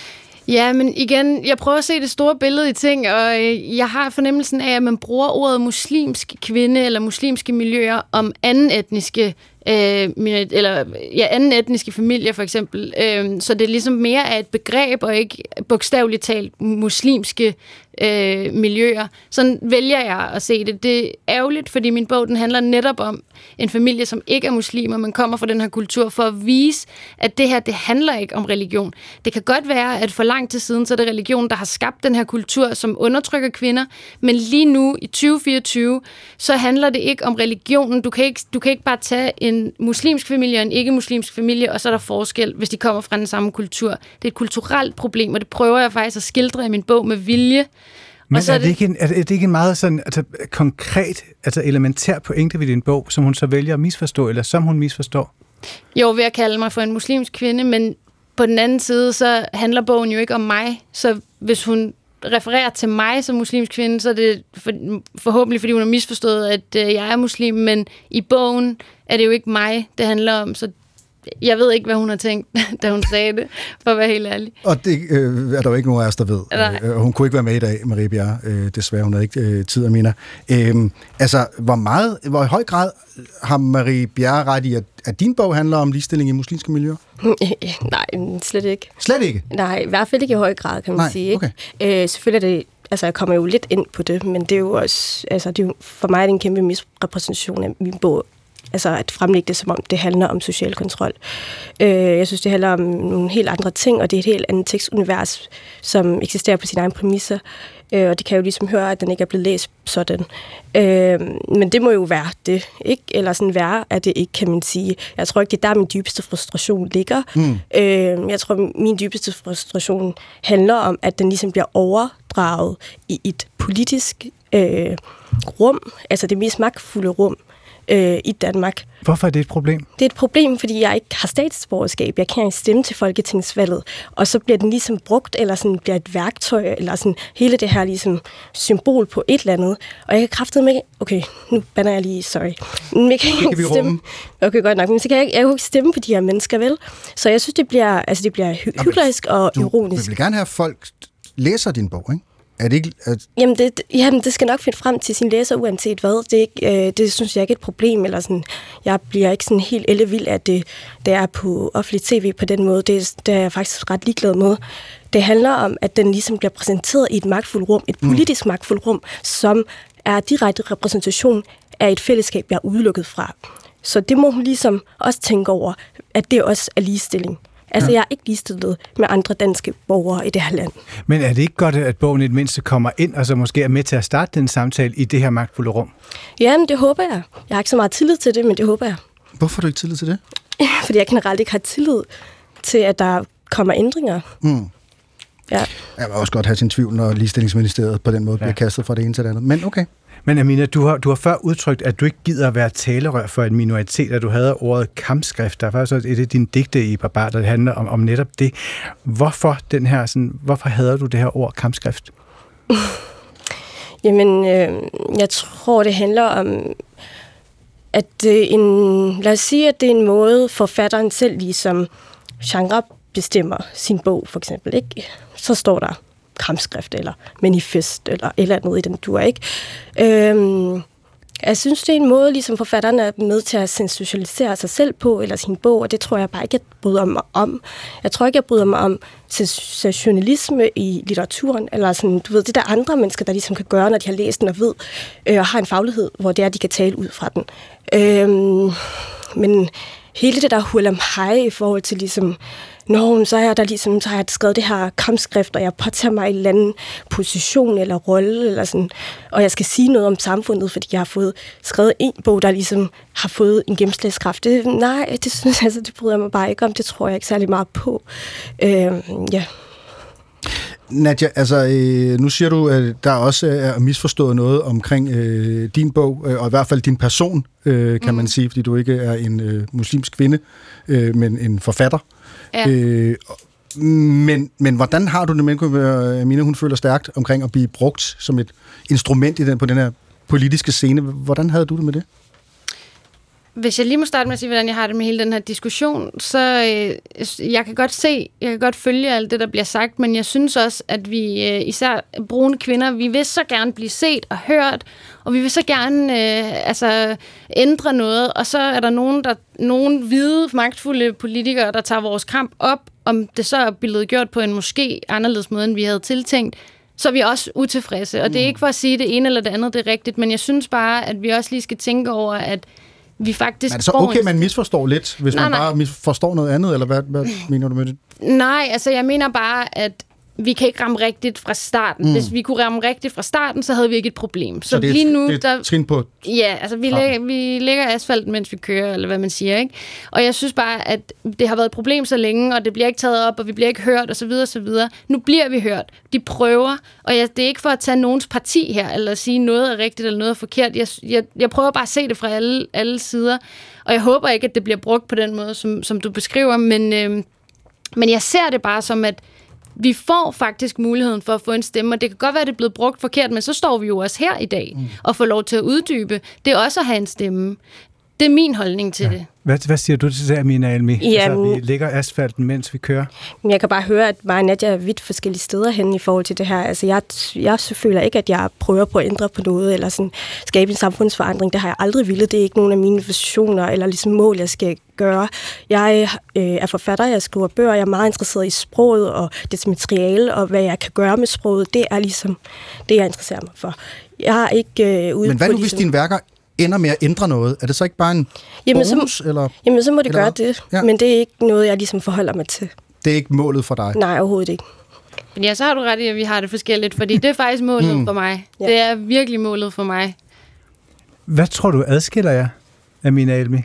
Ja, men igen, jeg prøver at se det store billede i ting, og øh, jeg har fornemmelsen af, at man bruger ordet muslimsk kvinde eller muslimske miljøer om anden etniske øh, eller ja, anden etniske familier for eksempel. Øh, så det er ligesom mere af et begreb og ikke bogstaveligt talt muslimske øh, miljøer. Sådan vælger jeg at se det. Det er ærgerligt, fordi min bog den handler netop om en familie, som ikke er muslimer, men kommer fra den her kultur for at vise, at det her, det handler ikke om religion. Det kan godt være, at for lang tid siden, så er det religion, der har skabt den her kultur, som undertrykker kvinder, men lige nu i tyve fireogtyve, så handler det ikke om religionen. Du kan ikke, du kan ikke bare tage en muslimsk familie og en ikke-muslimsk familie, og så er der forskel, hvis de kommer fra den samme kultur. Det er et kulturelt problem, og det prøver jeg faktisk at skildre i min bog med vilje. Men og så er, er, det ikke en, er det ikke en meget sådan, altså, konkret, altså elementær pointe ved din bog, som hun så vælger at misforstå, eller som hun misforstår? Jo, ved at kalde mig for en muslimsk kvinde, men på den anden side, så handler bogen jo ikke om mig. Så hvis hun refererer til mig som muslimsk kvinde, så er det for, forhåbentlig, fordi hun har misforstået, at øh, jeg er muslim, men i bogen er det jo ikke mig, det handler om, så jeg ved ikke, hvad hun har tænkt, da hun sagde det, for at være helt ærlig. Og det øh, er der jo ikke nogen af os, der ved. Øh, hun kunne ikke være med i dag, Marie Bjerre. Øh, desværre, hun havde ikke øh, tid, Amina. Øh, altså, hvor meget, hvor i høj grad har Marie Bjerre ret i, at, at din bog handler om ligestilling i muslimske miljøer? Nej, slet ikke. Slet ikke? Nej, i hvert fald ikke i høj grad, kan man Nej, sige. okay. Øh, selvfølgelig er det, altså jeg kommer jo lidt ind på det, men det er jo også, altså det er jo, for mig er det en kæmpe misrepræsentation af min bog. Altså at fremlægge det, som om det handler om social kontrol. Øh, jeg synes, det handler om nogle helt andre ting, og det er et helt andet tekstunivers, som eksisterer på sine egne præmisser. Øh, og det kan jo ligesom høre, at den ikke er blevet læst sådan. Øh, men det må jo være det, ikke? Eller sådan være, at det ikke, kan man sige. Jeg tror ikke, det er der, min dybeste frustration ligger. Mm. Øh, jeg tror, min dybeste frustration handler om, at den ligesom bliver overdraget i et politisk øh, rum, altså det mest magtfulde rum, Øh, i Danmark. Hvorfor er det et problem? Det er et problem, fordi jeg ikke har statsborgerskab. Jeg kan ikke stemme til folketingsvalget. Og så bliver den ligesom brugt, eller sådan bliver et værktøj, eller sådan hele det her ligesom symbol på et eller andet. Og jeg kan kraftedeme med... Okay, nu bander jeg lige, sorry. Men jeg kan ikke kan stemme... Okay, godt nok. Men så kan jeg, jeg kan ikke stemme på de her mennesker, vel? Så jeg synes, det bliver, altså, det bliver hy- hyklerisk og du, ironisk. Du vil gerne have, at folk læser din bog, ikke? Er det ikke... At... Jamen, det, jamen, det skal nok finde frem til sin læser, uanset hvad. Det, er ikke, øh, det synes jeg ikke er et problem. Eller sådan, jeg bliver ikke sådan helt ellevild, at det, det er på offentlig tv på den måde. Det, det er jeg faktisk ret ligeglad med. Det handler om, at den ligesom bliver præsenteret i et magtfuldt rum, et politisk mm. magtfuldt rum, som er direkte repræsentation af et fællesskab, jeg er udelukket fra. Så det må hun ligesom også tænke over, at det også er ligestilling. Altså, ja. Jeg er ikke ligestillet med andre danske borgere i det her land. Men er det ikke godt, at bogen i det mindste kommer ind, og så måske er med til at starte den samtale i det her magtfulde rum? Jamen, det håber jeg. Jeg har ikke så meget tillid til det, men det håber jeg. Hvorfor har du ikke tillid til det? Fordi jeg generelt ikke har tillid til, at der kommer ændringer. Mm. Ja. Jeg vil også godt have sin tvivl, når ligestillingsministeriet på den måde ja. bliver kastet fra det ene til det andet. Men okay. Men Amina, du har, du har før udtrykt, at du ikke gider at være talerør for en minoritet, at du havde ordet kampskrift. Der er faktisk et af dine digte i Barbar, der handler om, om netop det. Hvorfor, den her, sådan, hvorfor hader du det her ord kampskrift? Jamen, øh, jeg tror, det handler om, at det er en, lad os sige, at det er en måde, forfatteren selv ligesom genre bestemmer sin bog, for eksempel, ikke? Så står der kampskrift, eller manifest, eller et eller andet i den dur, ikke? Øhm, jeg synes, det er en måde, ligesom forfatteren er med til at sensationalisere sig selv på, eller sin bog, og det tror jeg bare ikke, jeg bryder mig om. Jeg tror ikke, jeg bryder mig om sensationalisme i litteraturen, eller sådan, du ved, det der andre mennesker, der ligesom kan gøre, når de har læst den og ved, øh, og har en faglighed, hvor det er, de kan tale ud fra den. Øhm, men hele det der hurlam hej i forhold til ligesom, nå, så har jeg der ligesom, så har jeg skrevet det her kampskrift, og jeg påtager mig en eller anden position eller rolle, eller sådan, og jeg skal sige noget om samfundet, fordi jeg har fået skrevet en bog, der ligesom har fået en gennemslagskraft. Det, nej, det synes jeg, altså, det bryder jeg mig bare ikke om. Det tror jeg ikke særlig meget på. Øh, ja. Nadia, altså, øh, nu siger du, at der også er misforstået noget omkring øh, din bog, øh, og i hvert fald din person, øh, kan mm. man sige, fordi du ikke er en øh, muslimsk kvinde, øh, men en forfatter. Ja. Øh, men, men hvordan har du det med, at Amina, hun føler stærkt omkring at blive brugt som et instrument i den, på den her politiske scene? Hvordan havde du det med det? Hvis jeg lige må starte med at sige, hvordan jeg har det med hele den her diskussion, så øh, jeg kan godt se, jeg kan godt følge alt det, der bliver sagt, men jeg synes også, at vi, øh, især brune kvinder, vi vil så gerne blive set og hørt, og vi vil så gerne øh, altså, ændre noget, og så er der nogen, der, nogen hvide, magtfulde politikere, der tager vores kamp op, om det så er blevet gjort på en måske anderledes måde, end vi havde tiltænkt, så er vi også utilfredse. Og det er ikke for at sige det ene eller det andet, det er rigtigt, men jeg synes bare, at vi også lige skal tænke over, at vi faktisk... Er det så okay, man misforstår lidt, hvis nej, man bare nej. forstår noget andet, eller hvad, hvad mener du med det? Nej, altså jeg mener bare, at vi kan ikke ramme rigtigt fra starten. Mm. Hvis vi kunne ramme rigtigt fra starten, så havde vi ikke et problem. Så, så det er lige nu, det er der, trin på... Ja, altså vi lægger, vi lægger asfalten, mens vi kører, eller hvad man siger, ikke? Og jeg synes bare, at det har været et problem så længe, og det bliver ikke taget op, og vi bliver ikke hørt, og så videre, og så videre. Nu bliver vi hørt. De prøver, og jeg, det er ikke for at tage nogens parti her, eller sige noget er rigtigt, eller noget er forkert. Jeg, jeg, jeg prøver bare at se det fra alle, alle sider, og jeg håber ikke, at det bliver brugt på den måde, som, som du beskriver, men, øh, men jeg ser det bare som, at vi får faktisk muligheden for at få en stemme, og det kan godt være, at det er blevet brugt forkert, men så står vi jo også her i dag mm. og får lov til at uddybe. Det er også at have en stemme. Det er min holdning til ja. det. Hvad, hvad siger du til det, Amina Almi? Altså, vi lægger asfalten, mens vi kører. Jeg kan bare høre, at mig og Nadia er vidt forskellige steder hen i forhold til det her. Altså, jeg, jeg føler ikke, at jeg prøver på at ændre på noget, eller sådan, skabe en samfundsforandring. Det har jeg aldrig ville. Det er ikke nogen af mine visioner, eller ligesom mål, jeg skal gøre. Jeg øh, er forfatter, jeg skriver bøger, jeg er meget interesseret i sproget, og dets materiale, og hvad jeg kan gøre med sproget. Det er ligesom det, jeg interesserer mig for. Jeg er ikke øh, ude Men hvad på nu, ligesom... hvis dine værker ender med at ændre noget? Er det så ikke bare en jamen, bonus? Så, eller, jamen, så må det gøre hvad? det. Ja. Men det er ikke noget, jeg ligesom forholder mig til. Det er ikke målet for dig? Nej, overhovedet ikke. Men ja, så har du ret i, at vi har det forskelligt, fordi det er faktisk målet mm. for mig. Ja. Det er virkelig målet for mig. Hvad tror du adskiller jer, Amina Almi?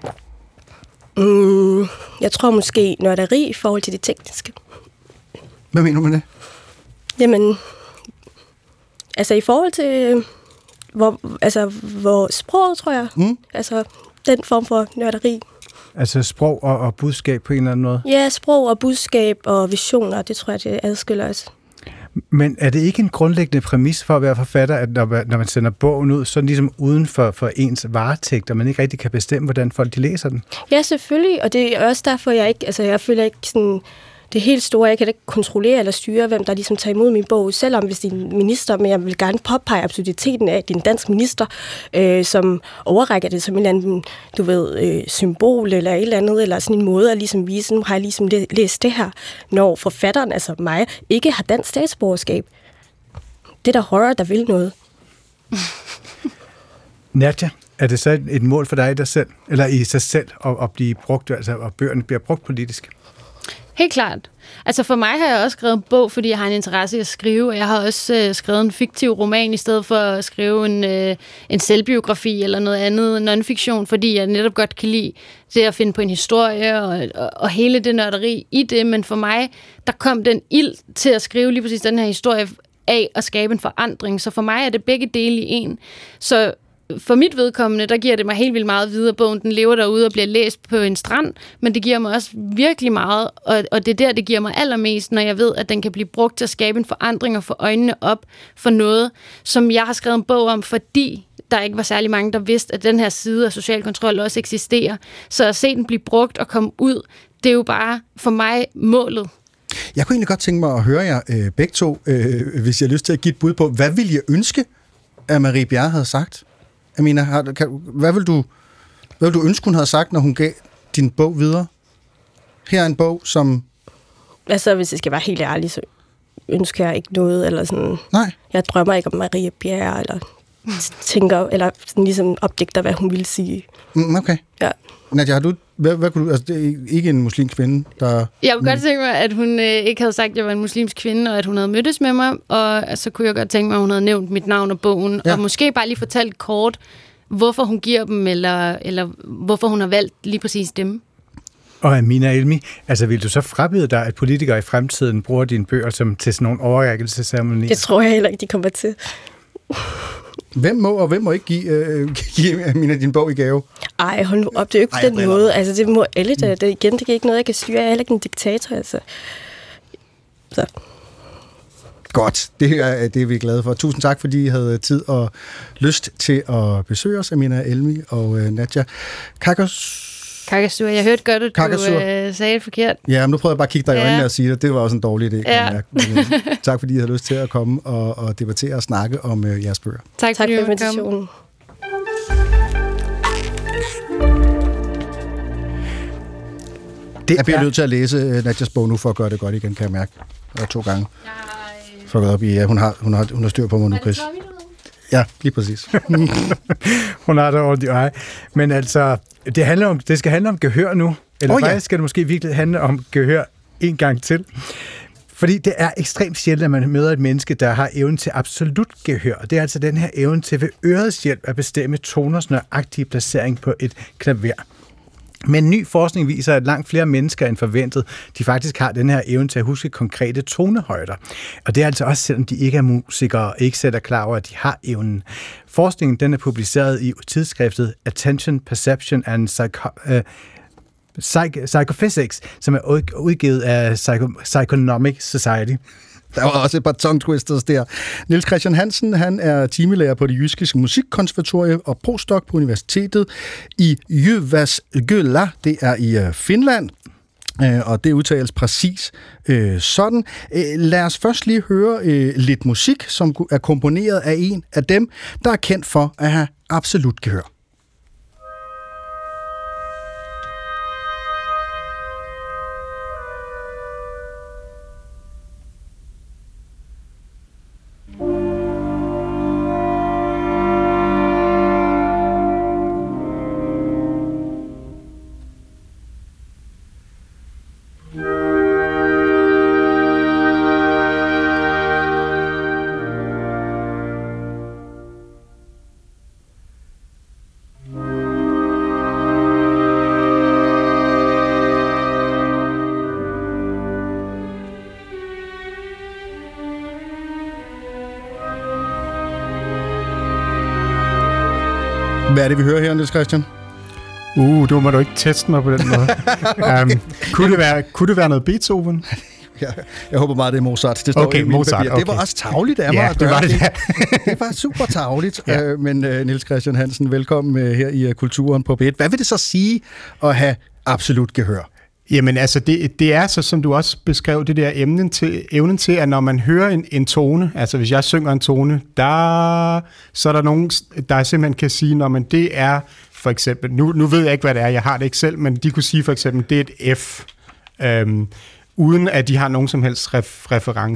Mm, jeg tror måske nørderi i forhold til det tekniske. Hvad mener du med det? Jamen, altså i forhold til... Hvor, altså, hvor sproget, tror jeg. Mm. Altså, den form for nørderi. Altså sprog og, og budskab på en eller anden måde? Ja, sprog og budskab og visioner, det tror jeg, det adskiller os. Men er det ikke en grundlæggende præmis for at være forfatter, at når man, når man sender bogen ud, så ligesom uden for, for ens varetægt, og man ikke rigtig kan bestemme, hvordan folk de læser den? Ja, selvfølgelig, og det er også derfor, jeg ikke, altså jeg føler ikke sådan... Det helt store, jeg kan ikke kontrollere eller styre, hvem der ligesom tager imod min bog, selvom hvis det er en minister, men jeg vil gerne påpege absurditeten af, at det er en dansk minister, øh, som overrækker det som en eller anden, du ved, øh, symbol eller et eller andet, eller sådan en måde at ligesom vise, nu har jeg ligesom læst det her, når forfatteren, altså mig, ikke har dansk statsborgerskab. Det er da horror, der vil noget. Nadia, er det så et mål for dig i dig selv, eller i sig selv, at, at blive brugt, altså at bøgerne bliver brugt politisk? Helt klart. Altså for mig har jeg også skrevet en bog, fordi jeg har en interesse i at skrive, og jeg har også øh, skrevet en fiktiv roman, i stedet for at skrive en, øh, en selvbiografi eller noget andet non-fiktion, fordi jeg netop godt kan lide det at finde på en historie og, og, og hele det nørderi i det, men for mig, der kom den ild til at skrive lige præcis den her historie af at skabe en forandring, så for mig er det begge dele i en. Så for mit vedkommende, der giver det mig helt vildt meget videre. Bogen, den lever derude og bliver læst på en strand, men det giver mig også virkelig meget, og, og det er der, det giver mig allermest, når jeg ved, at den kan blive brugt til at skabe en forandring og få øjnene op for noget, som jeg har skrevet en bog om, fordi der ikke var særlig mange, der vidste, at den her side af social kontrol også eksisterer. Så at se den blive brugt og komme ud, det er jo bare for mig målet. Jeg kunne egentlig godt tænke mig at høre jer øh, begge to, øh, hvis jeg har lyst til at give et bud på, hvad ville jeg ønske, at Marie Bjerre havde sagt? Amina, har, kan, hvad, vil du, hvad vil du ønske, hun havde sagt, når hun gav din bog videre? Her er en bog, som... Altså, hvis jeg skal være helt ærlig, så ønsker jeg ikke noget, eller sådan... Nej. Jeg drømmer ikke om Marie Bjerre, eller tænker, eller sådan ligesom opdigter, hvad hun ville sige. Mm, okay. Ja. Nadia, har du... Hvad, hvad kunne du... Altså, det er ikke en muslimsk kvinde, der... Jeg kunne godt tænke mig, at hun øh, ikke havde sagt, at jeg var en muslimsk kvinde, og at hun havde mødtes med mig, og så kunne jeg godt tænke mig, at hun havde nævnt mit navn og bogen, ja. Og måske bare lige fortalt kort, hvorfor hun giver dem, eller, eller hvorfor hun har valgt lige præcis dem. Og Amina Elmi, altså vil du så frabede dig, at politikere i fremtiden bruger dine bøger som til sådan nogle overrækkelsesceremonier? Det tror jeg heller ikke, de kommer til. Hvem må og hvem må ikke give, øh, give Amina din bog i gave? Ej, hold nu op, det er jo ikke Ej, den måde. Altså, det må alle da. Det, igen, det er ikke noget, jeg kan styre. Jeg er heller ikke en diktator, altså. Så. Godt, det er, det er vi glade for. Tusind tak, fordi I havde tid og lyst til at besøge os, Amina Elmi og øh, Nadia Kakasur. Kakasur, jeg hørte godt, at Kakasur. du øh, sagde det forkert. Ja, men nu prøver jeg bare at kigge dig i øjnene ja. og sige det. Det var også en dårlig idé. Ja. Men, øh, tak, fordi I havde lyst til at komme og, og debattere og snakke om øh, jeres bøger. Tak, tak for invitationen. Det jeg bliver nødt til at læse uh, Nadias bog nu, for at gøre det godt igen, kan jeg mærke. Og to gange. For at gå op i, ja, hun har, hun har, hun har styr på mig nu, Chris. Ja, lige præcis. Hun har det over de øje. Men altså, det, handler om, det skal handle om gehør nu. Eller oh, ja. faktisk skal det måske virkelig handle om gehør en gang til. Fordi det er ekstremt sjældent, at man møder et menneske, der har evnen til absolut gehør. Det er altså den her evne til ved ørets hjælp at bestemme toners nøjagtige placering på et klaver. Men ny forskning viser, at langt flere mennesker end forventet, de faktisk har den her evne til at huske konkrete tonehøjder. Og det er altså også, selvom de ikke er musikere og ikke selv er klar over, at de har evnen. Forskningen den er publiceret i tidsskriftet Attention, Perception and Psycho- uh, Psych- Psychophysics, som er udgivet af Psycho- Psychonomic Society. Der var også et par tongue twisters der. Niels Christian Hansen, han er timelærer på det jyske musikkonservatorium og postdoc på universitetet i Jyväskylä. Det er i Finland, og det udtales præcis øh, sådan. Lad os først lige høre øh, lidt musik, som er komponeret af en af dem, der er kendt for at have absolut gehør. Hvad er det, vi hører her, Niels Christian? Uh, du må du ikke teste mig på den måde. okay. um, kunne, det være, kunne det være noget Beethoven? Jeg, jeg håber meget, det er Mozart. Det står okay, i min Mozart, papir. okay. Det var også tarveligt af mig ja, at gøre det. Var det. Det var super tarveligt. ja. uh, men uh, Niels Christian Hansen, velkommen uh, her i uh, Kulturen på B et. Hvad vil det så sige at have absolut gehør? Jamen altså, det, det er så, som du også beskrev, det der emnen til, evnen til, at når man hører en, en tone, altså hvis jeg synger en tone, der, så er der nogen, der simpelthen kan sige, når man det er for eksempel, nu, nu ved jeg ikke, hvad det er, jeg har det ikke selv, men de kunne sige for eksempel, det er et F, øhm, uden at de har nogen som helst ref, reference.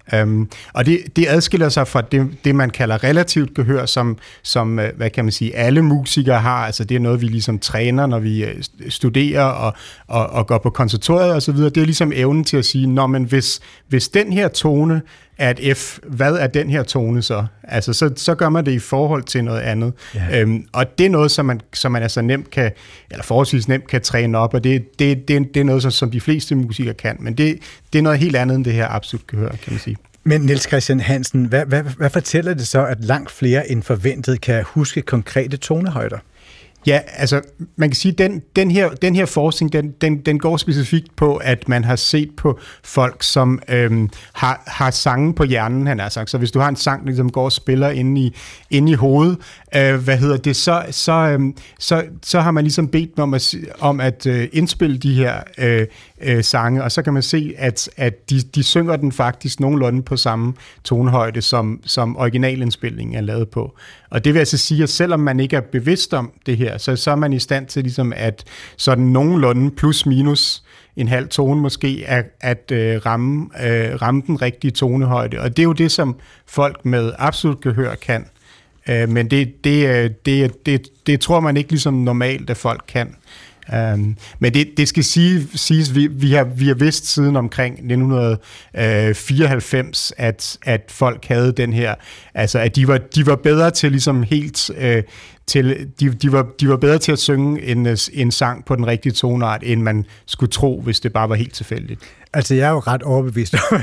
Um, og det, det adskiller sig fra det, det, man kalder relativt gehør, som, som, hvad kan man sige, alle musikere har. Altså det er noget, vi ligesom træner, når vi studerer og, og, og går på konservatoriet og så videre. Det er ligesom evnen til at sige, nå, men hvis, hvis den her tone er et F, hvad er den her tone så? Altså, så, så gør man det i forhold til noget andet. Ja. Øhm, og det er noget, som man, som man altså nemt kan, eller forholdsvis nemt kan træne op, og det, det, det, det er noget, som, som de fleste musikere kan. Men det, det er noget helt andet end det her absolut gehør, kan man sige. Men Niels Christian Hansen, hvad, hvad, hvad fortæller det så, at langt flere end forventet kan huske konkrete tonehøjder? Ja, altså man kan sige, at den, den, her, den her forskning, den, den, den går specifikt på, at man har set på folk, som øhm, har, har sange på hjernen, han har sagt. Så hvis du har en sang, der ligesom går og spiller inde i, inde i hovedet, øh, hvad hedder det, så, så, øhm, så, så har man ligesom bedt dem om at, om at øh, indspille de her øh, øh, sange, og så kan man se, at, at de, de synger den faktisk nogenlunde på samme tonehøjde, som, som originalindspillingen er lavet på. Og det vil altså sige, at selvom man ikke er bevidst om det her, så, så er man i stand til ligesom at sådan nogenlunde plus minus en halv tone måske at, at øh, ramme, øh, ramme den rigtige tonehøjde. Og det er jo det, som folk med absolut gehør kan. Øh, men det, det, det, det, det tror man ikke ligesom normalt, at folk kan. Um, men det, det skal sige, siges, vi, vi, har, vi har vidst siden omkring nitten fireoghalvfems, at, at folk havde den her, altså at de var, de var bedre til ligesom helt, uh, til, de, de, var, de var bedre til at synge en, en sang på den rigtige tonart, end man skulle tro, hvis det bare var helt tilfældigt. Altså, jeg er jo ret overbevist om,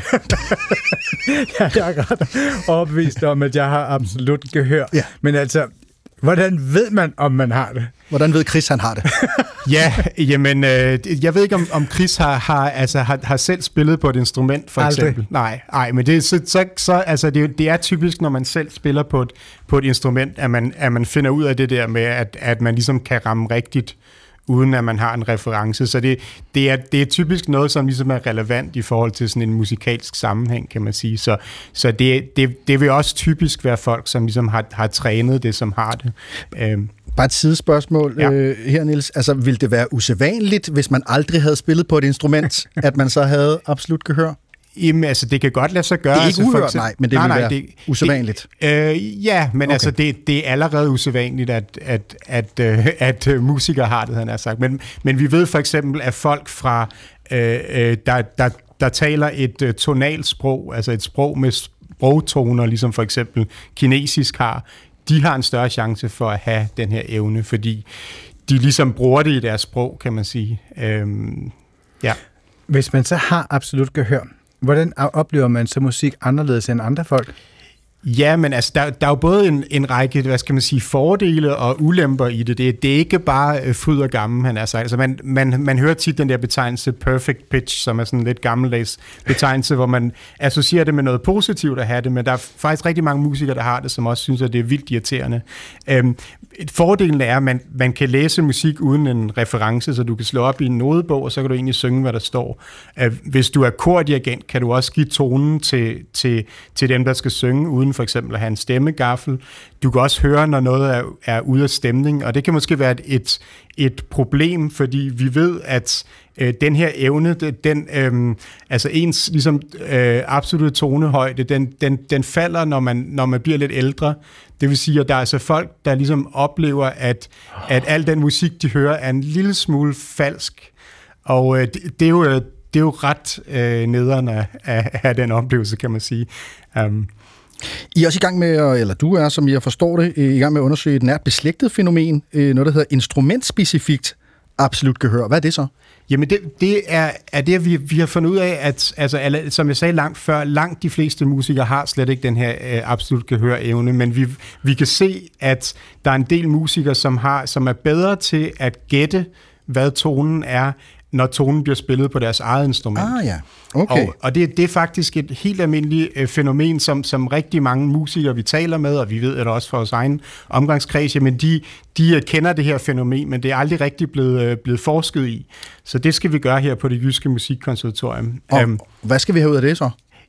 jeg er ret overbevist om, at jeg har absolut gehør. Ja. Men altså, hvordan ved man, om man har det? Hvordan ved Chris, han har det? Ja, jamen, øh, jeg ved ikke, om, om Chris har, har, altså, har, har selv spillet på et instrument, for Aldrig. eksempel. Nej, nej, men det, så, så, så, altså, det, det er typisk, når man selv spiller på et, på et instrument, at man, at man finder ud af det der med, at, at man ligesom kan ramme rigtigt, uden at man har en reference. Så det, det, er, det er typisk noget, som ligesom er relevant i forhold til sådan en musikalsk sammenhæng, kan man sige. Så, så det, det, det vil også typisk være folk, som ligesom har, har trænet det, som har det. Øhm. Bare et sidespørgsmål ja. øh, her, Niels. Altså, ville det være usædvanligt, hvis man aldrig havde spillet på et instrument, at man så havde absolut gehør? Jamen, altså, det kan godt lade sig gøre. Det er ikke altså, uhørt, eksempel, nej, men det nej, vil nej, være det, usædvanligt. Det, øh, ja, men okay. altså, det, det er allerede usædvanligt, at, at, at, øh, at øh, musikere har det, han har sagt. Men, men vi ved for eksempel, at folk fra, øh, øh, der, der, der taler et øh, tonalsprog, altså et sprog med sprogtoner, ligesom for eksempel kinesisk har, de har en større chance for at have den her evne, fordi de ligesom bruger det i deres sprog, kan man sige. Øhm, ja. Hvis man så har absolut gehør, hvordan oplever man så musik anderledes end andre folk? Ja, men altså, der, der er jo både en, en række, hvad skal man sige, fordele og ulemper i det. Det, det er ikke bare fryd og gammel, han er sagt. Altså, man, man, man hører tit den der betegnelse perfect pitch, som er sådan en lidt gammeldags betegnelse, hvor man associerer det med noget positivt at have det, men der er faktisk rigtig mange musikere, der har det, som også synes, at det er vildt irriterende. Øhm, fordelen er, at man, man kan læse musik uden en reference, så du kan slå op i en notebog, og så kan du egentlig synge, hvad der står. Hvis du er kordirigent, kan du også give tonen til, til, til dem, der skal synge, uden for eksempel at have en stemmegaffel. Du kan også høre, når noget er, er ude af stemning, og det kan måske være et, et problem, fordi vi ved, at øh, den her evne, den, øh, altså ens ligesom, øh, absolutte tonehøjde, den, den, den falder, når man, når man bliver lidt ældre. Det vil sige, at der er altså folk, der ligesom oplever, at, at al den musik, de hører, er en lille smule falsk. Og øh, det, det, er jo, det er jo ret øh, nederen af, af, af den oplevelse, kan man sige. Um, I er også i gang med, eller du er, som jeg forstår det, i gang med at undersøge et nært beslægtet fænomen, noget, der hedder instrumentspecifikt absolut gehør. Hvad er det så? Jamen, det, det er, er det, vi, vi har fundet ud af, at, altså, som jeg sagde langt før, langt de fleste musikere har slet ikke den her øh, absolut gehørevne, men vi, vi kan se, at der er en del musikere, som, har, som er bedre til at gætte, hvad tonen er, når tonen bliver spillet på deres eget instrument. Ah ja, okay. Og, og det, det er faktisk et helt almindeligt øh, fænomen, som, som rigtig mange musikere, vi taler med, og vi ved det også fra vores egen omgangskreds, men de, de kender det her fænomen, men det er aldrig rigtig blevet, øh, blevet forsket i. Så det skal vi gøre her på det Jyske Musikkonservatorium. Og um, hvad skal vi have ud af det så?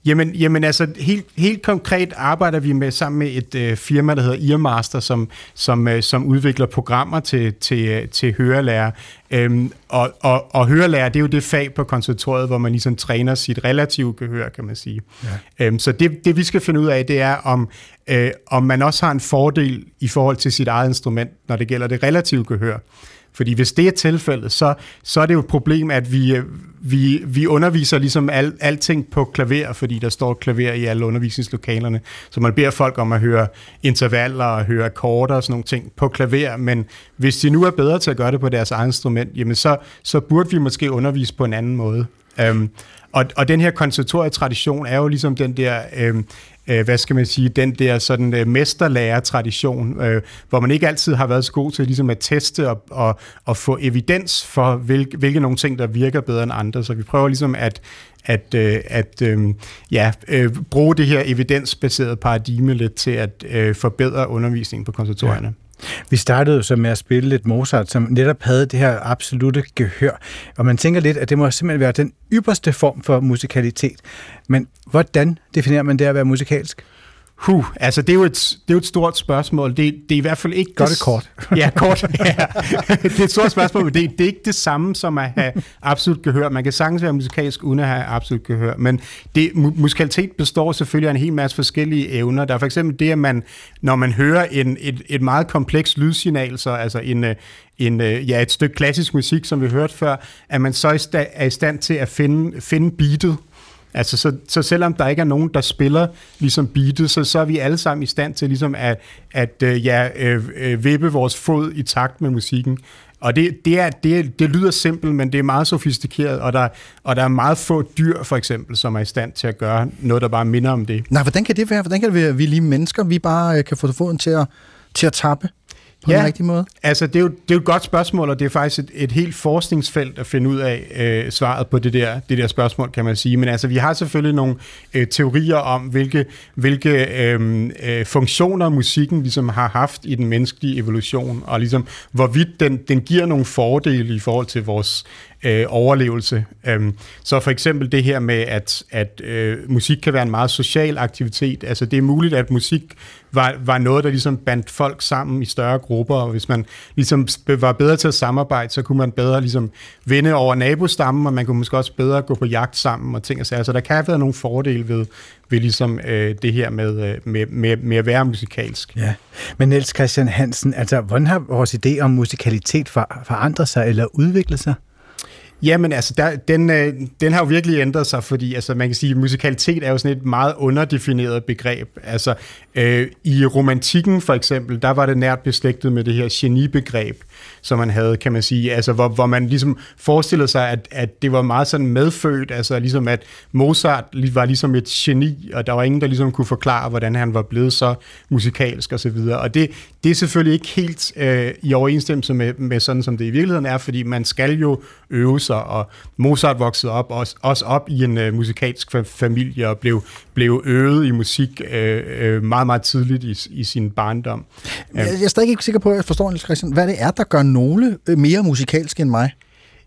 Jamen, jamen altså, helt, helt konkret arbejder vi med sammen med et øh, firma, der hedder Earmaster, som, som, øh, som udvikler programmer til, til, til hørelærer. Øhm, og, og, og hørelærer, det er jo det fag på konservatoriet, hvor man ligesom træner sit relative gehør, kan man sige. Ja. Øhm, så det, det, vi skal finde ud af, det er, om, øh, om man også har en fordel i forhold til sit eget instrument, når det gælder det relative gehør. Fordi hvis det er tilfældet, så, så er det jo et problem, at vi, vi, vi underviser ligesom al, alting på klaver, fordi der står klaver i alle undervisningslokalerne. Så man beder folk om at høre intervaller og høre akkorder og sådan nogle ting på klaver. Men hvis de nu er bedre til at gøre det på deres eget instrument, jamen så, så burde vi måske undervise på en anden måde. Um, og, og den her konservatorietradition er jo ligesom den der... Um, Øh, hvad skal man sige, den der sådan øh, mesterlærer-tradition, øh, hvor man ikke altid har været så god til ligesom at teste og, og, og få evidens for, hvilke, hvilke nogle ting, der virker bedre end andre. Så vi prøver ligesom at, at, øh, at øh, ja, øh, bruge det her evidensbaserede paradigme lidt til at øh, forbedre undervisningen på konservatorierne. Ja. Vi startede så med at spille lidt Mozart, som netop havde det her absolutte gehør. Og man tænker lidt, at det må simpelthen være den ypperste form for musikalitet. Men hvordan definerer man det at være musikalsk? Huh, altså det er jo et, det er jo et stort spørgsmål. Det, det er i hvert fald ikke... Godt det kort. Ja, kort. Ja. Det er et stort spørgsmål, men det, det er ikke det samme som at have absolut gehør. Man kan sagtens være musikalsk uden at have absolut gehør, men det, musikalitet består selvfølgelig af en hel masse forskellige evner. Der er for eksempel det, at man, når man hører en, et, et meget komplekst lydsignal, så altså en, en, ja, et stykke klassisk musik, som vi hørte før, at man så er i stand til at finde, finde beatet. Altså, så, så selvom der ikke er nogen, der spiller ligesom beatet, så, så er vi alle sammen i stand til ligesom at, at ja, øh, vippe vores fod i takt med musikken. Og det, det, er, det, det lyder simpelt, men det er meget sofistikeret, og der, og der er meget få dyr, for eksempel, som er i stand til at gøre noget, der bare minder om det. Nej, hvordan kan det være? Hvordan kan det være, at vi lige mennesker, vi bare kan få foden til at, til at tappe? På ja, den rigtige måde? Altså det er, jo, det er jo et godt spørgsmål, og det er faktisk et, et helt forskningsfelt at finde ud af øh, svaret på det der, det der spørgsmål, kan man sige. Men altså, vi har selvfølgelig nogle øh, teorier om, hvilke, hvilke øh, øh, funktioner musikken ligesom har haft i den menneskelige evolution, og ligesom hvorvidt den, den giver nogle fordele i forhold til vores øh, overlevelse. Um, så for eksempel det her med, at, at øh, musik kan være en meget social aktivitet. Altså det er muligt, at musik var, var noget, der ligesom bandt folk sammen i større grupper, og hvis man ligesom var bedre til at samarbejde, så kunne man bedre ligesom vinde over nabostammen, og man kunne måske også bedre gå på jagt sammen og ting og sager. Så der kan have været nogle fordele ved, ved ligesom øh, det her med, med, med, med at være musikalsk. Ja, men Niels Christian Hansen, altså hvordan har vores idé om musikalitet for, forandret sig eller udviklet sig? Jamen altså, der, den, øh, den har jo virkelig ændret sig, fordi altså, man kan sige, at musikalitet er jo sådan et meget underdefineret begreb. Altså, øh, i romantikken for eksempel, der var det nært beslægtet med det her genibegreb, som man havde, kan man sige, altså, hvor, hvor man ligesom forestillede sig, at, at det var meget sådan medfødt, altså ligesom at Mozart var ligesom et geni, og der var ingen, der ligesom kunne forklare, hvordan han var blevet så musikalsk og så videre. Og det, det er selvfølgelig ikke helt øh, i overensstemmelse med, med sådan, som det i virkeligheden er, fordi man skal jo øve sig, og Mozart voksede op, også, også op i en øh, musikalsk familie, og blev, blev øvet i musik øh, øh, meget, meget tidligt i, i sin barndom. Jeg, jeg er stadig ikke sikker på, at jeg forstår, Niels Christian, hvad det er, der gør nogle mere musikalske end mig.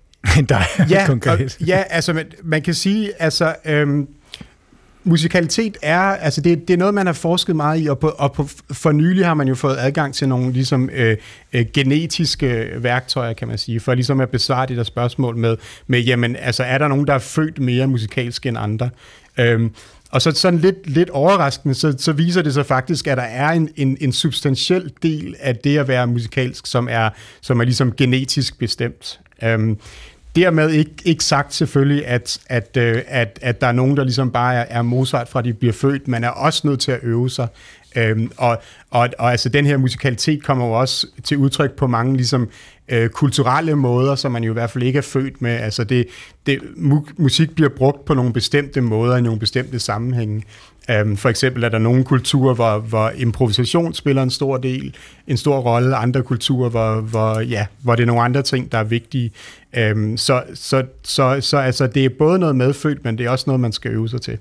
Der er ja, konkret. Og, ja, altså man, man kan sige, altså øhm, musikalitet er, altså det, det er noget, man har forsket meget i, og, på, og på, for nylig har man jo fået adgang til nogle ligesom, øh, øh, genetiske værktøjer, kan man sige, for ligesom at besvare det der spørgsmål med, med, jamen, altså er der nogen, der er født mere musikalske end andre? Øhm, og så sådan lidt, lidt overraskende, så, så viser det sig faktisk, at der er en, en, en substantiel del af det at være musikalsk, som er, som er ligesom genetisk bestemt. Øhm, Dermed ikke, ikke sagt selvfølgelig, at, at, at, at der er nogen, der ligesom bare er, er Mozart, fra de bliver født. Man er også nødt til at øve sig. Øhm, og, og, og altså, den her musikalitet kommer jo også til udtryk på mange ligesom, øh, kulturelle måder, som man jo i hvert fald ikke er født med. Altså, det, det, mu- musik bliver brugt på nogle bestemte måder i nogle bestemte sammenhænge. Um, for eksempel er der nogle kulturer, hvor, hvor improvisation spiller en stor del, en stor rolle, andre kulturer, hvor, hvor, ja, hvor det er nogle andre ting, der er vigtige. Um, så så, så, så altså, det er både noget medfødt, men det er også noget, man skal øve sig til.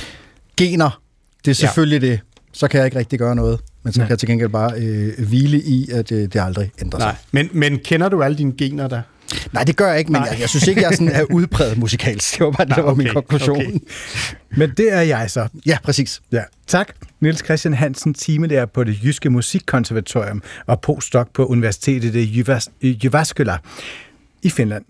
Gener, det er selvfølgelig ja. det. Så kan jeg ikke rigtig gøre noget, men så Nej. kan jeg til gengæld bare øh, hvile i, at øh, det aldrig ændrer sig. Nej. Men, men kender du alle dine gener der? Nej, det gør jeg ikke, men jeg, jeg synes ikke, jeg er, sådan, er udpræget musikalsk. Det var bare det, der var min konklusion. Okay. Men det er jeg så. Ja, præcis. Ja. Tak, Niels Christian Hansen, timelærer på det Jyske Musikkonservatorium og postdoc på Universitetet i Jyväskylä i Finland.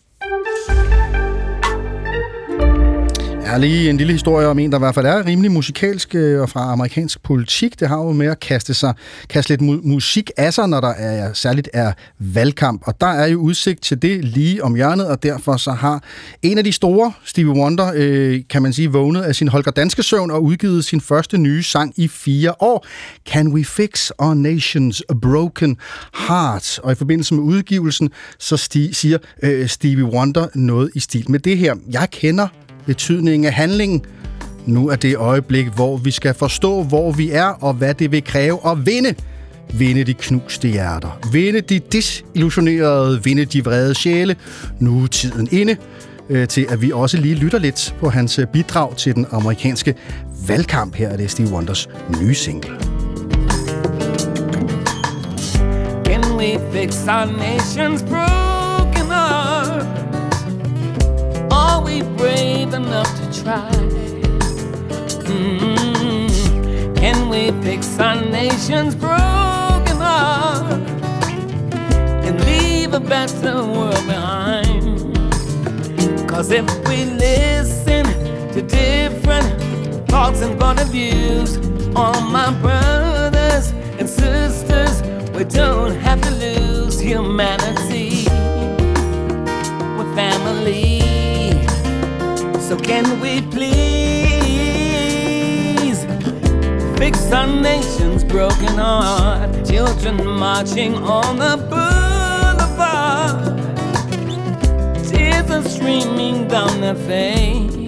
Er lige en lille historie om en, der i hvert fald er rimelig musikalsk og fra amerikansk politik. Det har jo med at kaste, sig, kaste lidt mu- musik af sig, når der er, særligt er valgkamp. Og der er jo udsigt til det lige om hjørnet, og derfor så har en af de store, Stevie Wonder, øh, kan man sige, vågnet af sin Holger Danske søvn og udgivet sin første nye sang i fire år. Can We Fix Our Nation's Broken Heart? Og i forbindelse med udgivelsen, så sti- siger øh, Stevie Wonder noget i stil med det her. Jeg kender betydningen af handlingen. Nu er det øjeblik, hvor vi skal forstå, hvor vi er, og hvad det vil kræve at vinde. Vinde de knuste hjerter. Vinde de desillusionerede. Vinde de vrede sjæle. Nu er tiden inde øh, til, at vi også lige lytter lidt på hans bidrag til den amerikanske valgkamp. Her er det Stevie Wonders nye single. Can we fix our nation's broken heart? Are we brave enough to try? Mm-hmm. Can we fix our nation's broken heart and leave a better world behind? 'Cause if we listen to different thoughts and point of views, all my brothers and sisters, we don't have to lose humanity. We're family. So can we please fix our nation's broken heart? Children marching on the boulevard, tears are streaming down their face.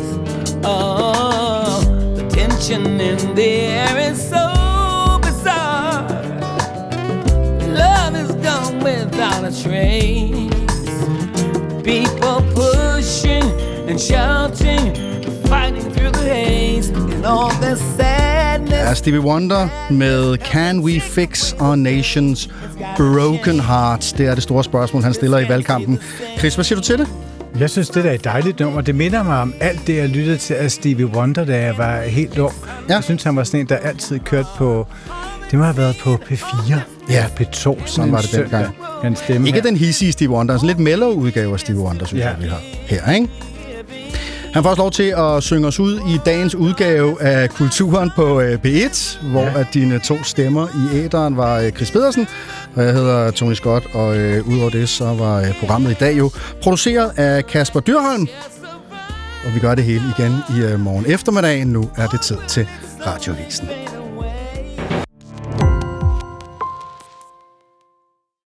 Oh, the tension in the air is so bizarre. Love is gone without a trace. People pushing and shouting, fighting through the haze and all the sadness. Ja, Stevie Wonder med Can We Fix Our Nation's Broken Hearts? Det er det store spørgsmål, han stiller i valgkampen. Chris, hvad siger du til det? Jeg synes, det er et dejligt nummer. Det minder mig om alt det, jeg lyttede til af Stevie Wonder, da jeg var helt ung. Ja. Jeg synes, han var sådan en, der altid kørte på... Det må have været på P fire. Ja, P to. Sådan var det dengang. Hans stemme ikke her. Den hissige Stevie Wonder, sådan lidt mellow udgave af Stevie Wonder, synes ja. jeg, vi har her, ikke? Han får også lov til at synge os ud i dagens udgave af Kulturen på P et, hvor ja. at dine to stemmer i æteren var Chris Pedersen, og jeg hedder Tony Scott, og øh, udover det, så var øh, programmet i dag jo produceret af Kasper Dyrholm, og vi gør det hele igen i øh, morgen eftermiddag. Nu er det tid til Radioavisen.